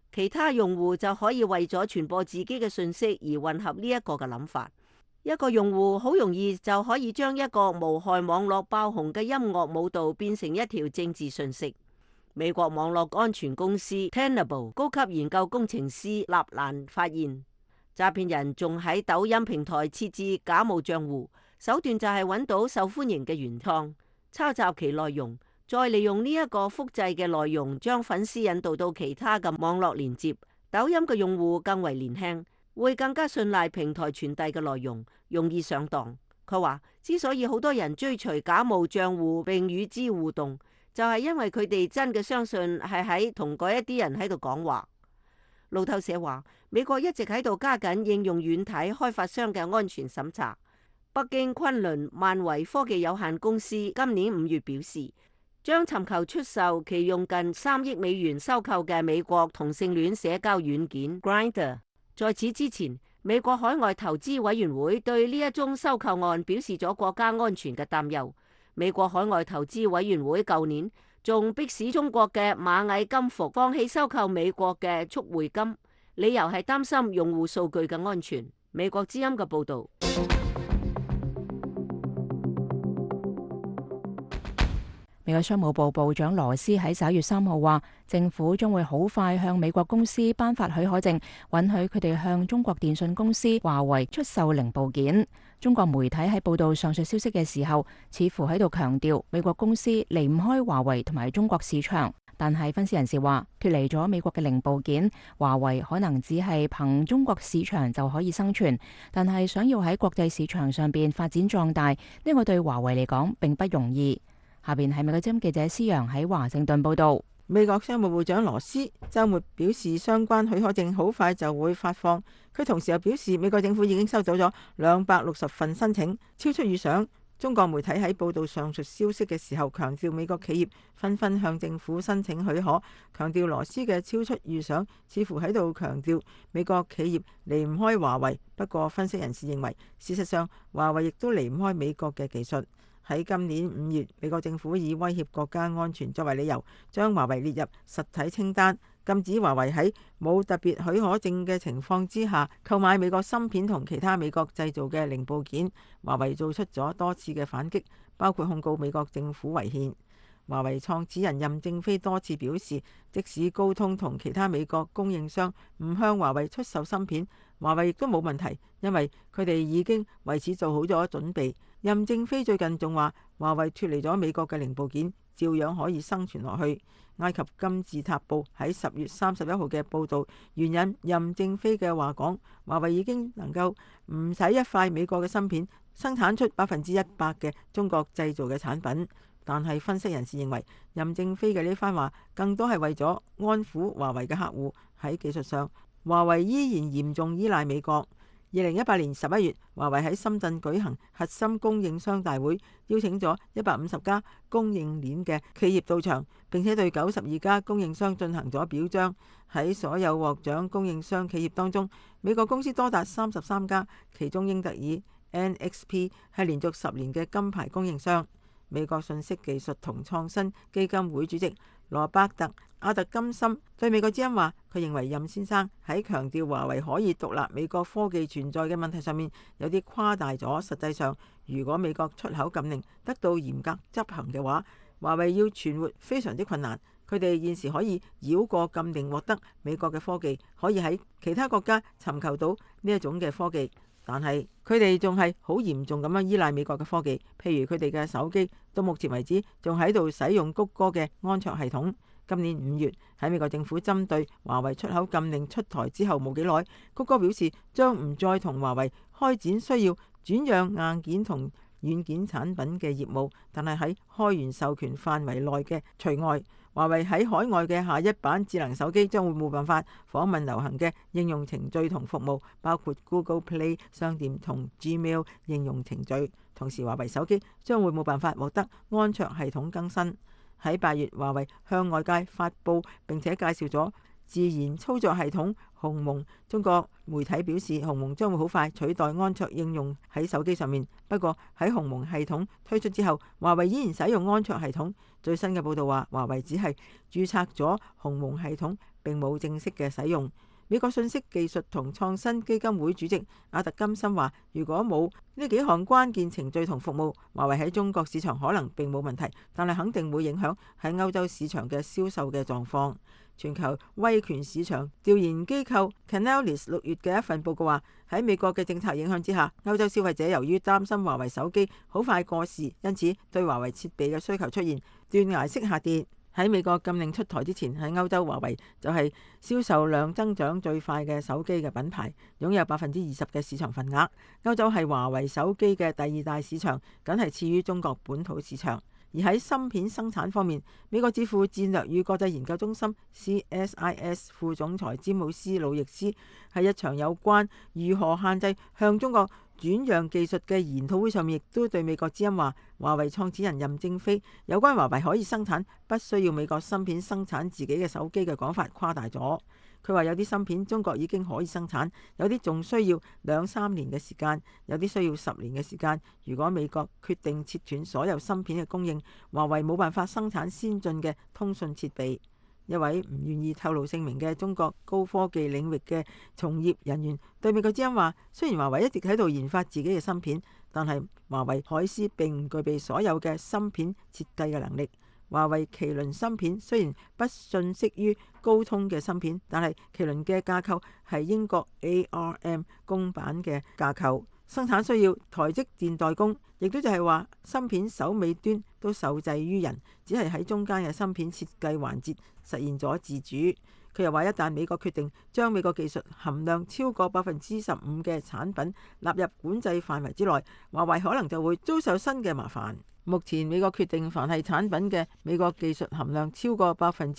其他用戶就可以為咗傳播自己嘅信息而混合呢一個嘅諗法。一個用戶好容易就可以將一個無害網絡爆紅嘅音樂舞蹈變成一條政治信息。美國網絡安全公司 Tenable 高級研究工程師納蘭發現，詐騙人仲喺抖音平台設置假冒賬戶，手段就係揾到受歡迎嘅原創，抄襲其內容，再利用呢一個複製嘅內容將粉絲引導到其他嘅網絡連接。抖音嘅用戶更為年輕，會更加信賴平台傳遞嘅內容，容易上當。佢話之所以好多人追隨假冒賬戶並與之互動，就係因為佢哋真嘅相信係喺同嗰一啲人喺度講話。路透社話，美國一直喺度加緊應用軟體開發商嘅安全審查。北京昆侖萬維科技有限公司今年5月表示，將尋求出售其用近3億美元收購嘅美國同性戀社交軟件 Grindr。在此之前，美國海外投資委員會對呢一宗收購案表示咗國家安全嘅擔憂。美國海外投資委員會舊年仲迫使中國嘅螞蟻金服放棄收購美國嘅速匯金，理由係擔心用戶數據嘅安全。美國之音嘅報導。 美國商務部部長羅斯喺11月3號話，政府將會好快向美國公司頒發許可證，允許佢哋向中國電信公司華為出售零部件。中國媒體喺報道上述消息嘅時候，似乎喺度強調美國公司離唔開華為同埋中國市場。但係分析人士話，脫離咗美國嘅零部件，華為可能只係憑中國市場就可以生存，但係想要喺國際市場上邊發展壯大，呢個對華為嚟講並不容易。下邊係美國之音記者施陽喺華盛頓報道。 美國商務部長羅斯周末表示，相關許可證好快就會發放。佢同時又表示，美國政府已經收到咗260份申請，超出預想。中國媒體喺報道上述消息嘅時候，強調美國企業紛紛向政府申請許可，強調羅斯嘅超出預想，似乎喺度強調美國企業離唔開華為。不過分析人士認為，事實上華為亦都離唔開美國嘅技術。喺今年5月，美國政府以威脅國家安全作為理由，將華為列入實體清單，禁止華為喺冇特別許可證嘅情況之下購買美國芯片同其他美國製造嘅零部件。華為做出咗多次嘅反擊，包括控告美國政府違憲。華為創始人任正非多次表示，即使高通同其他美國供應商唔向華為出售芯片，華為亦都冇問題，因為佢哋已經為此做好咗準備。任正非最近仲話，華為脫離咗美國嘅零部件，照樣可以生存落去。埃及金字塔報喺10月31號嘅報導，援引任正非嘅話講，華為已經能夠唔使一塊美國嘅芯片，生產出100%嘅中國製造嘅產品。但係分析人士認為，任正非嘅呢番話更多係為咗安撫華為嘅客戶。喺技術上，華為依然嚴重依賴美國。2018年11月，華為喺深圳舉行核心供應商大會，邀請咗150家供應鏈嘅企業到場，並且對92家供應商進行咗表彰。喺所有獲獎供應商企業當中，美國公司多達33家，其中英特爾 NXP 係連續10年嘅金牌供應商。美國信息技術同創新基金會主席羅伯特阿特金森對美國之音話，佢認為任先生喺強調華為可以獨立美國科技存在嘅問題上面有啲誇大咗。實際上，如果美國出口禁令得到嚴格執行嘅話，華為要存活非常之困難。佢哋現時可以繞過禁令獲得美國嘅科技，可以喺其他國家尋求到呢一種嘅科技。但係佢哋仲係好嚴重咁樣依賴美國嘅科技，譬如佢哋嘅手機到目前為止仲喺度使用谷歌嘅安卓系統。今年5月喺美國政府針對華為出口禁令出台之後冇幾耐，谷歌表示將唔再同華為開展需要轉讓硬件同軟件產品嘅業務，但係喺開源授權範圍內嘅除外。華為喺海外嘅下一版智能手機將會冇辦法訪問流行嘅應用程序同服務，包括 Google Play 商店同 Gmail 應用程序。同時，華為手機將會冇辦法獲得安卓系統更新。喺8月，華為向外界發布並且介紹咗自然操作系統鴻蒙。中國媒體表示，鴻蒙將會好快取代安卓應用喺手機上面。不過喺鴻蒙系統推出之後，華為依然使用安卓系統。最新嘅報道話，華為只係註冊咗鴻蒙系統，並冇正式嘅使用。美國信息技術同創新基金會主席阿特金森話，如果冇呢幾項關鍵程序同服務，華為喺中國市場可能並冇問題，但係肯定會影響喺歐洲市場嘅銷售嘅狀況。全球威權市場調研機構 Canalys 6月嘅一份報告話，喺美國嘅政策影響之下，歐洲消費者由於擔心華為手機好快過時，因此對華為設備嘅需求出現斷崖式下跌。喺美國禁令出台之前，喺歐洲華為就係銷售量增長最快嘅手機嘅品牌，擁有20%嘅市場份額。歐洲係華為手機嘅第2大市場，僅係次於中國本土市場。而喺芯片生產方面，美國智庫戰略與國際研究中心 CSIS 副總裁詹姆斯魯易斯喺一場有關如何限制向中國轉讓技術嘅研討會上面，亦都對美國之音話，華為創始人任正非有關華為可以生產不需要美國芯片生產自己嘅手機嘅講法誇大咗。佢話有啲芯片中國已經可以生產，有啲仲需要2-3年嘅時間，有啲需要10年嘅時間。如果美國決定切斷所有芯片嘅供應，華為冇辦法生產先進嘅通訊設備。一位唔願意透露姓名嘅中國高科技領域嘅從業人員對美國之音話，雖然華為一直喺度研發自己嘅芯片，但係華為海思並唔具備所有嘅芯片設計嘅能力。華為麒麟芯片雖然不遜色於高通嘅芯片，但係麒麟嘅架構係英國 ARM 公版嘅架構，生產需要台積電代工，亦都就係話芯片首尾端都受制於人，只係喺中間嘅芯片設計環節實現咗自主。佢又話，一旦美國決定將美國技術含量超過15%嘅產品納入管制範圍之內，華為可能就會遭受新嘅麻煩。目前美國決定凡係產品嘅美國技術含量超過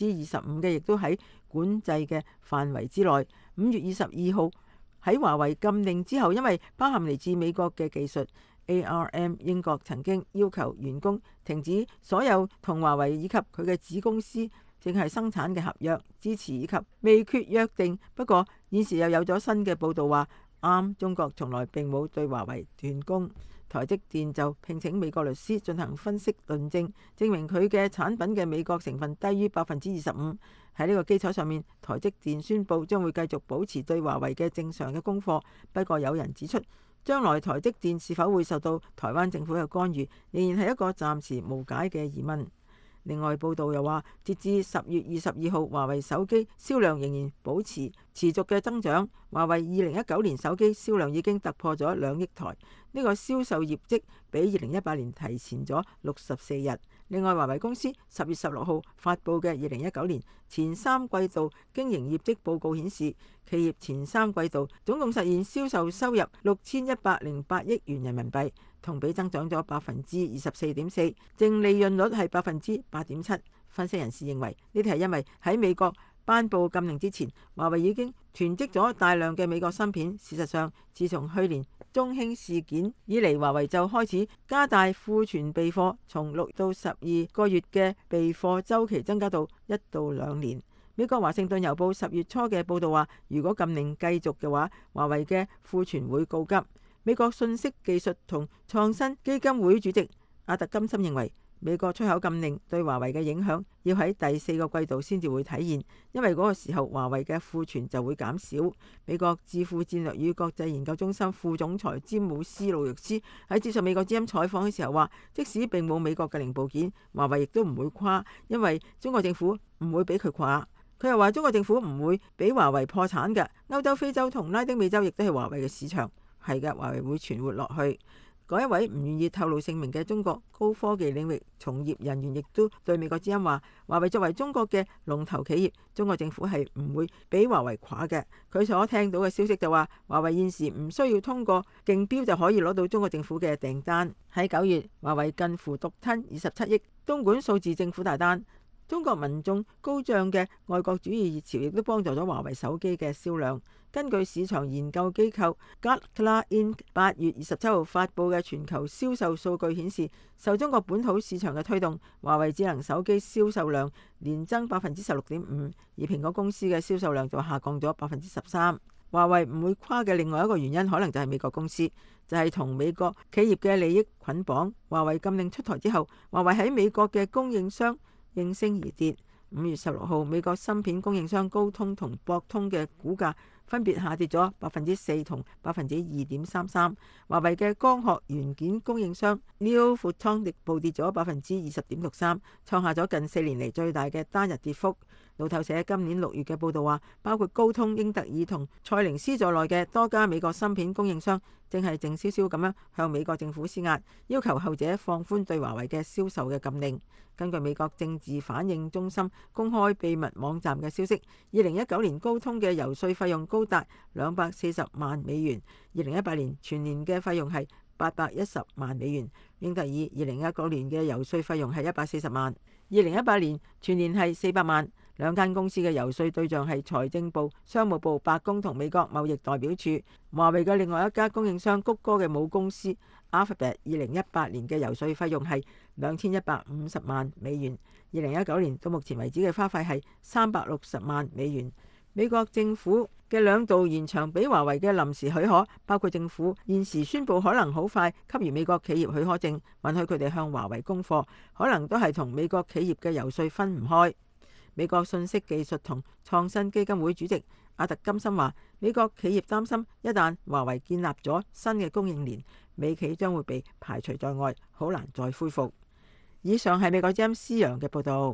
25%嘅，亦都喺管制嘅範圍之內。5月22號喺華為禁令之後，因為包含嚟自美國嘅技術 ，ARM 英國曾經要求員工停止所有同華為以及佢嘅子公司正係生產嘅合約支持以及未決約定。不過現時又有咗新嘅報道話，中國從來並冇對華為斷供。台積電就聘請美國律師進行分析論證，證明佢嘅產品嘅美國成分低於25%。喺呢個基礎上面，台積電宣布將會繼續保持對華為嘅正常嘅供貨。不過有人指出，將來台積電是否會受到台灣政府嘅干預，仍然係一個暫時無解嘅疑問。另外報道又話，截至10月22號，華為手機銷量仍然保持持續嘅增長。華為2019年手機銷量已經突破咗2億台，呢個銷售業績比2018年提前咗64日。另外，華為公司10月16號發布嘅2019年前3季度經營業績報告顯示，企業前3季度總共實現銷售收入6108億元人民幣，同比增長咗24.4%，淨利潤率係8.7%。分析人士認為，呢啲係因為喺美國頒布禁令之前，華為已經囤積咗大量嘅美國芯片。事實上，自從去年中興事件以嚟，華為就開始加大庫存備貨，從6到12個月嘅備貨週期增加到1到2年。美國華盛頓郵報10月初嘅報導話，如果禁令繼續嘅話，華為嘅庫存會告急。美國信息技術同創新基金會主席阿特金森認為，美國出口禁令對華為嘅影響要喺第4個季度先至會體現，因為嗰個時候華為嘅庫存就會減少。美國智庫戰略與國際研究中心副總裁詹姆斯魯易斯喺接受美國之音採訪嘅時候話，即使並冇美國嘅零部件，華為亦都唔會垮，因為中國政府唔會俾佢垮。佢又話，中國政府唔會俾華為破產嘅。歐洲、非洲同拉丁美洲亦都係華為嘅市場，係嘅，華為會存活落去。嗰一位唔願意透露姓名嘅中國高科技領域從業人員亦都對美國之音話，華為作為中國嘅龍頭企業，中國政府係唔會俾華為垮嘅。佢所聽到嘅消息就話，華為現時唔需要通過競標就可以攞到中國政府嘅訂單。喺9月，華為近乎獨吞27億東莞數字政府大單。 中國民眾高漲嘅愛國主義熱潮亦都幫助咗華為手機嘅銷量。根據市場研究機構 Gartner Inc. 8月27號發布嘅全球銷售數據顯示，受中國本土市場嘅推動，華為智能手機銷售量年增16.5%，而蘋果公司嘅銷售量就下降咗13%。華為唔會跨嘅另外一個原因，可能就係美國公司，就係同美國企業嘅利益捆綁。華為禁令出台之後，華為喺美國嘅供應商應聲而跌。5月16號，美國芯片供應商高通同博通嘅股價分別下跌咗4%同2.33%。華為嘅光學元件供應商 Neo Photonics 暴跌咗20.63%，創下咗近4年嚟最大嘅單日跌幅。路透社今年6月嘅報導話，包括高通、英特爾同賽靈思在內嘅多家美國芯片供應商正係靜悄悄咁樣向美國政府施壓，要求後者放寬對華為嘅銷售嘅禁令。根據美國政治反應中心公開秘密網站嘅消息，2019年高通嘅遊說費用高達240萬美元，2018年全年嘅費用係810萬美元。英特爾2019年嘅遊說費用係140萬，2018年全年係400萬。兩間公司嘅遊說對象係財政部、商務部、白宮同美國貿易代表處。華為嘅另外一家供應商谷歌嘅母公司 Alphabet 2018年嘅遊說費用係2150萬美元，2019年到目前為止嘅花費係360萬美元。美國政府嘅2度延長俾華為嘅臨時許可，包括政府現時宣布可能好快給予美國企業許可證，允許佢哋向華為供貨，可能都係同美國企業嘅遊說分唔開。美國信息技術同創新基金會主席阿特金森話，美國企業擔心一旦華為建立咗新嘅供應鏈，美企將會被排除在外，好難再恢復。以上係美國之音施洋嘅報導。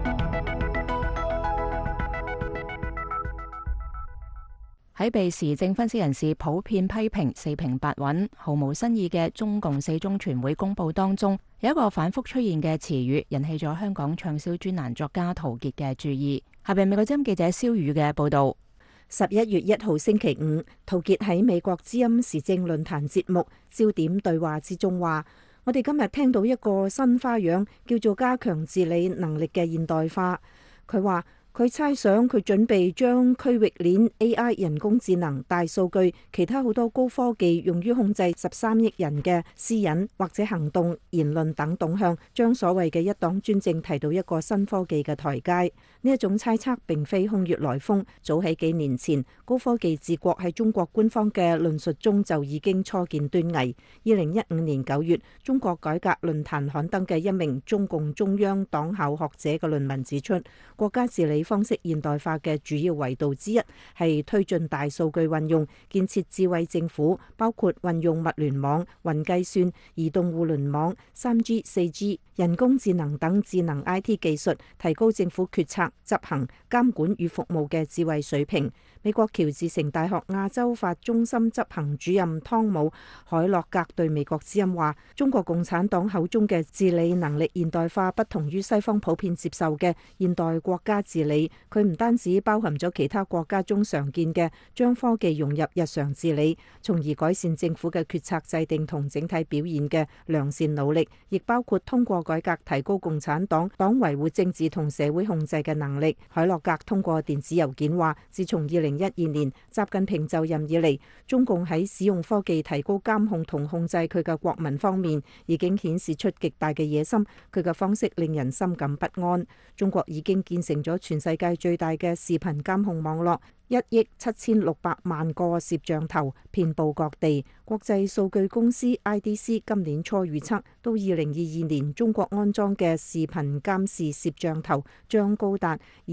喺被時政分析人士普遍批評四平八穩、毫無新意嘅中共4中全會公報當中，有一個反覆出現嘅詞語，引起咗香港暢銷專欄作家陶傑嘅注意。下邊美國之音記者蕭宇嘅報導。 11月1號星期五，陶傑喺美國之音時政論壇節目焦點對話之中話：我哋今日聽到一個新花樣，叫做加強治理能力嘅現代化。佢話：佢猜想佢準備將區域鏈、AI、人工智能、大數據、其他好多高科技用於控制13億人嘅私隱或者行動、言論等動向，將所謂嘅一黨專政提到一個新科技嘅台階。呢一種猜測並非空穴來風，早喺幾年前，高科技治國喺中國官方嘅論述中就已經初見端倪。2015年9月，中國改革論壇刊登嘅一名中共中央黨校學者嘅論文指出，國家治理方式現代化嘅主要維度之一係推進大數據運用，建設智慧政府，包括運用物聯網、雲計算、移動互聯網、3G、4G、人工智能等智能 IT 技術，提高政府決策、執行、監管與服務嘅智慧水平。美國喬治城大學亞洲法中心執行主任湯姆海洛格對美國之音話：中國共產黨口中嘅治理能力現代化，不同於西方普遍接受嘅現代國家治理。佢唔單止包含咗其他國家中常見嘅將科技融入日常治理，從而改善政府嘅決策制定同整體表現嘅良善努力，亦包括通過改革提高共產黨維護政治同社會控制嘅能力。海洛格通過電子郵件話：自從2012年習近平就任以嚟，中共喺使用科技提高監控同控制佢嘅國民方面，已經顯示出極大嘅野心。佢嘅方式令人深感不安。中國已經建成咗全世界最大嘅視頻監控網絡，1億7600萬個攝像頭遍佈各地。國際數據公司 IDC 今年初預測，到2022年，中國安裝嘅視頻監視攝像頭將高達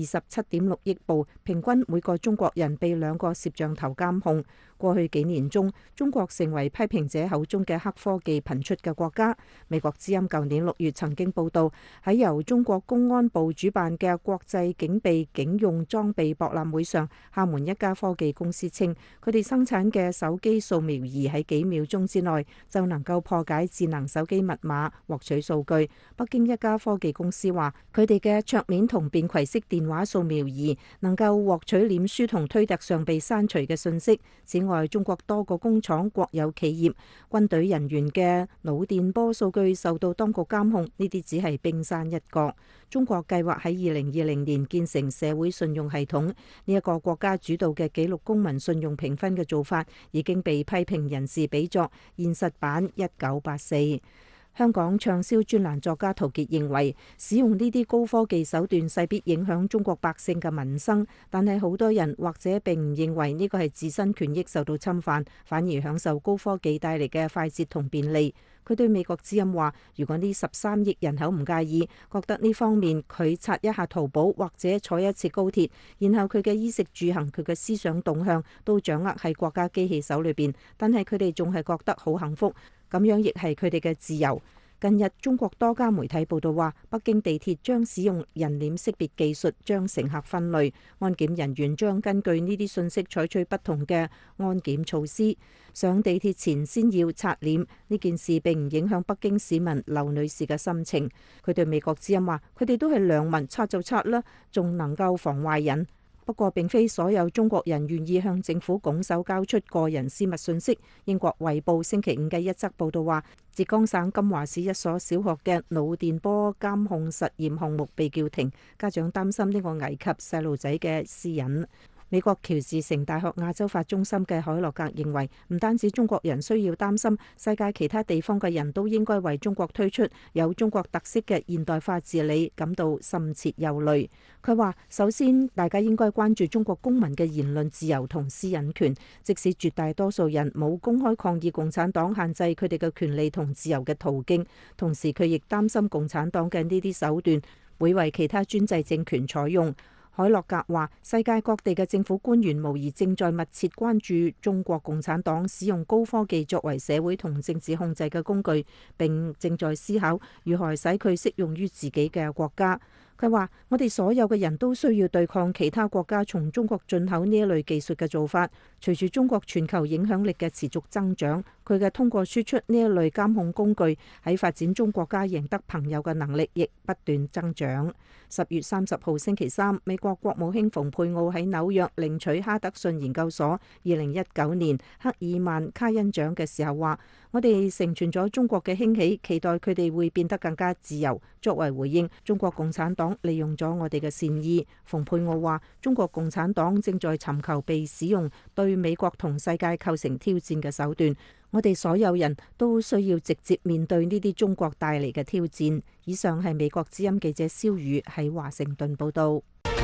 27.6億部，平均每個中國人被2個攝像頭監控。過去幾年中，中國成為批評者口中嘅黑科技頻出嘅國家。美國之音舊年6月曾經報道，喺由中國公安部主辦嘅國際警備警用裝備博覽會上，廈門一家科技公司稱，佢哋生產嘅手機掃描儀喺幾秒鐘之內就能夠破解智能手機密碼，獲取數據。北京一家科技公司話，佢哋嘅桌面同便攜式電話掃描儀能夠獲取臉書同推特上被刪除嘅信息。此外，中國多個工廠、國有企業、軍隊人員嘅腦電波數據受到當局監控，呢啲只係冰山一角。中國計劃喺2020年建成社會信用系統，呢一個國家主導嘅記錄公民信用評分嘅做法，已經被批評人士比作現實版1984。香港暢銷專欄作家陶傑認為，使用呢啲高科技手段勢必影響中國百姓嘅民生，但係好多人或者並唔認為呢個係自身權益受到侵犯，反而享受高科技帶嚟嘅快捷同便利。佢對美國之音話，如果呢13億人口唔介意，覺得呢方面佢刷一下淘寶或者坐一次高鐵，然後佢嘅衣食住行、佢嘅思想動向都掌握喺國家機器手裏邊，但係佢哋仲係覺得好幸福。咁樣亦係佢哋嘅自由。近日，中國多家媒體報道話，北京地鐵將使用人臉識別技術將乘客分類，安檢人員將根據呢啲信息採取不同嘅安檢措施。上地鐵前先要刷臉，呢件事並唔影響北京市民劉女士嘅心情。佢對美國之音話，佢哋都係良民，刷就刷啦，仲能夠防壞人。不過並非所有中國人願意向政府拱手交出個人私密信息。英國衛報星期五嘅一則報道話，浙江省金華市一所小學嘅腦電波監控實驗項目被叫停，家長擔心呢個危及細路仔嘅私隱。美國喬治城大學亞洲法中心嘅海洛格認為，唔單止中國人需要擔心，世界其他地方嘅人都應該為中國推出有中國特色嘅現代化治理感到深切憂慮。佢話，首先大家應該關注中國公民嘅言論自由同私隱權，即使絕大多數人冇公開抗議共產黨限制佢哋嘅權利同自由嘅途徑，同時佢亦擔心共產黨嘅呢啲手段會為其他專制政權採用。海洛格話，世界各地嘅政府官員無疑正在密切關注中國共產黨使用高科技作為社會同政治控制嘅工具，並正在思考如何使佢適用於自己嘅國家。佢話，我哋所有嘅人都需要對抗其他國家從中國進口呢一類技術嘅做法。隨住中國全球影響力嘅持續增長，佢嘅通過輸出呢一類監控工具喺發展中國家贏得朋友嘅能力亦不斷增長。10月30號星期三，美國國務卿蓬佩奧喺紐約領取哈德遜研究所2019年赫爾曼卡恩獎嘅時候話，我哋承傳咗中國嘅興起，期待佢哋會變得更加自由。作為回應，中國共產黨利用咗我哋嘅善意。蓬佩奧話，中國共產黨正在尋求被使用對美國同世界構成挑戰嘅手段，我哋所有人都需要直接面對呢啲中國帶嚟嘅挑戰。以上係美國之音記者蕭宇喺華盛頓報道。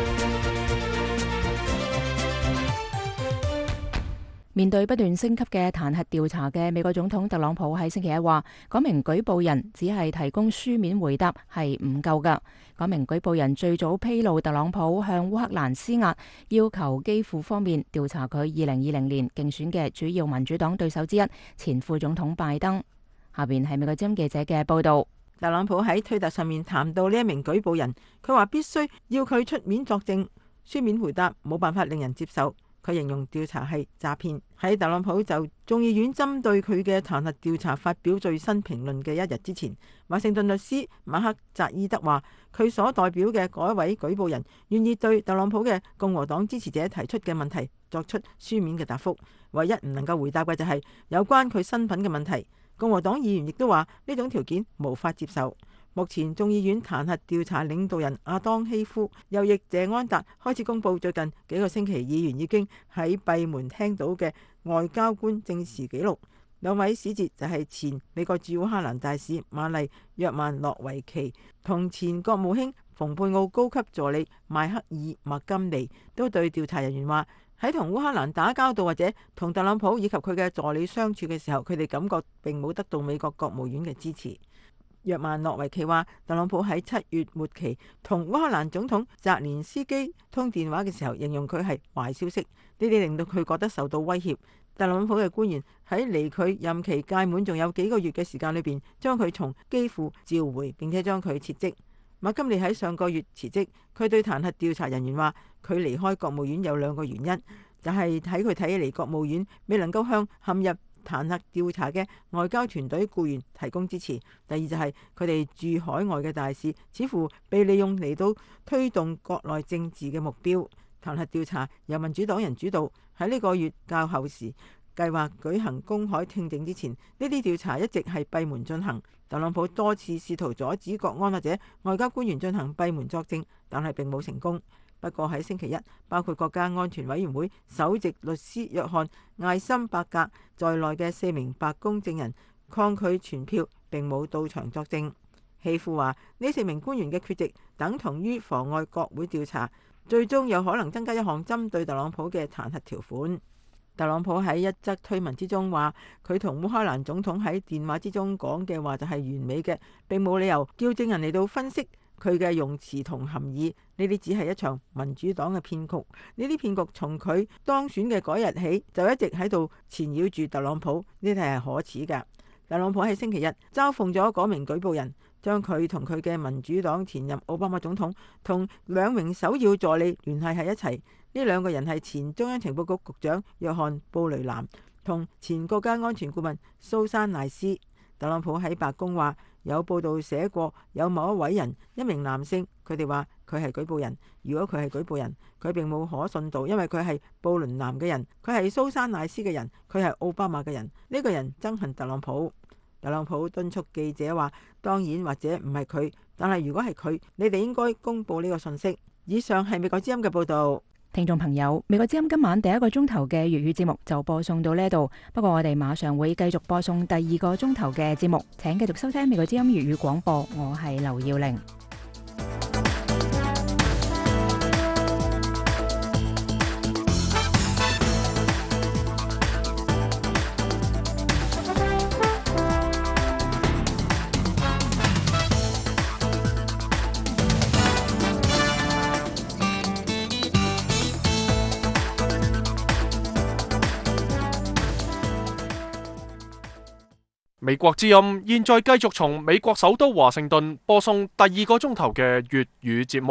面對不斷升級嘅彈劾調查嘅美國總統特朗普喺星期一話，嗰名舉報人只係提供書面回答係唔夠㗎。嗰名舉報人最早披露特朗普向烏克蘭施壓，要求基輔方面調查佢2020年競選嘅主要民主黨對手之一前副總統拜登。下邊係美國之音記者嘅報道。 特朗普喺推特上面談到呢一名舉報人，佢話必須要佢出面作證，書面回答冇辦法令人接受。佢形容調查係詐騙。喺特朗普就眾議院針對佢嘅彈劾調查發表最新評論嘅一日之前，華盛頓律師馬克扎伊德話，佢所代表嘅嗰一位舉報人願意對特朗普嘅共和黨支持者提出嘅問題作出書面嘅答覆，唯一唔能夠回答嘅就係有關佢身份嘅問題。共和黨議員亦都話呢種條件無法接受。目前眾議院彈劾調查領導人阿當希夫、右翼謝安達開始公布最近幾個星期議員已經喺閉門聽到嘅外交官證詞記錄。兩位使節就係前美國駐烏克蘭大使瑪麗約曼諾維奇同前國務卿蓬佩奧高級助理邁克爾麥金尼，都對調查人員話，喺同烏克蘭打交道或者同特朗普以及佢嘅助理相處嘅時候，佢哋感覺並冇得到美國國務院嘅支持。約曼諾維奇話，特朗普喺7月末期同烏克蘭總統澤連斯基通電話嘅時候，形容佢係壞消息，呢啲令到佢覺得受到威脅。特朗普嘅官員喺離佢任期屆滿仲有幾個月嘅時間裏邊，將佢從基輔召回，並且將佢撤職。麥金利喺上個月辭職，佢對彈劾調查人員話，佢離開國務院有2個原因，就係喺佢睇起嚟國務院未能夠向陷入彈劾調查嘅外交團隊僱員提供支持。第二就係佢哋駐海外嘅大使似乎被利用嚟到推動國內政治嘅目標。 彈劾調查由民主黨人主導，喺呢個月較後時計劃舉行公開聽證之前，呢啲調查一直係閉門進行。特朗普多次試圖阻止國安或者外交官員進行閉門作證，但係並冇成功。不過喺星期一，包括國家安全委員會首席律師約翰艾森伯格在內嘅4名白宮證人抗拒傳票，並冇到場作證。希夫話呢4名官員嘅缺席等同於妨礙國會調查，最終有可能增加一項針對特朗普嘅彈劾條款。特朗普喺一則推文之中話，佢同烏克蘭總統喺電話之中講嘅話就係完美嘅，並冇理由叫證人嚟到分析佢嘅用詞同含義。呢啲只係一場民主黨嘅騙局。呢啲騙局從佢當選嘅嗰日起就一直喺度纏繞住特朗普，呢啲係可恥㗎。特朗普喺星期日嘲諷咗嗰名舉報人，將佢同佢嘅民主黨前任奧巴馬總統同2名首要助理聯繫喺一齊。呢2個人係前中央情報局局長約翰布雷南同前國家安全顧問蘇珊賴斯。特朗普喺白宮話，有報道寫過有某一位人，一名男性，佢哋話佢係舉報人。如果佢係舉報人，佢並冇可信度，因為佢係布倫南嘅人，佢係蘇珊賴斯嘅人，佢係奧巴馬嘅人。呢個人憎恨特朗普。特朗普敦促記者話，當然或者唔係佢，但係如果係佢，你哋應該公佈呢個信息。以上係美國之音嘅報導。 聽眾朋友，美國之音今晚第1個鐘頭嘅粵語節目就播送到呢度，不過我哋馬上會繼續播送第2個鐘頭嘅節目，請繼續收聽美國之音粵語廣播，我係劉耀玲。 美國之音現在繼續從美國首都華盛頓播送第2個鐘頭嘅粵語節目。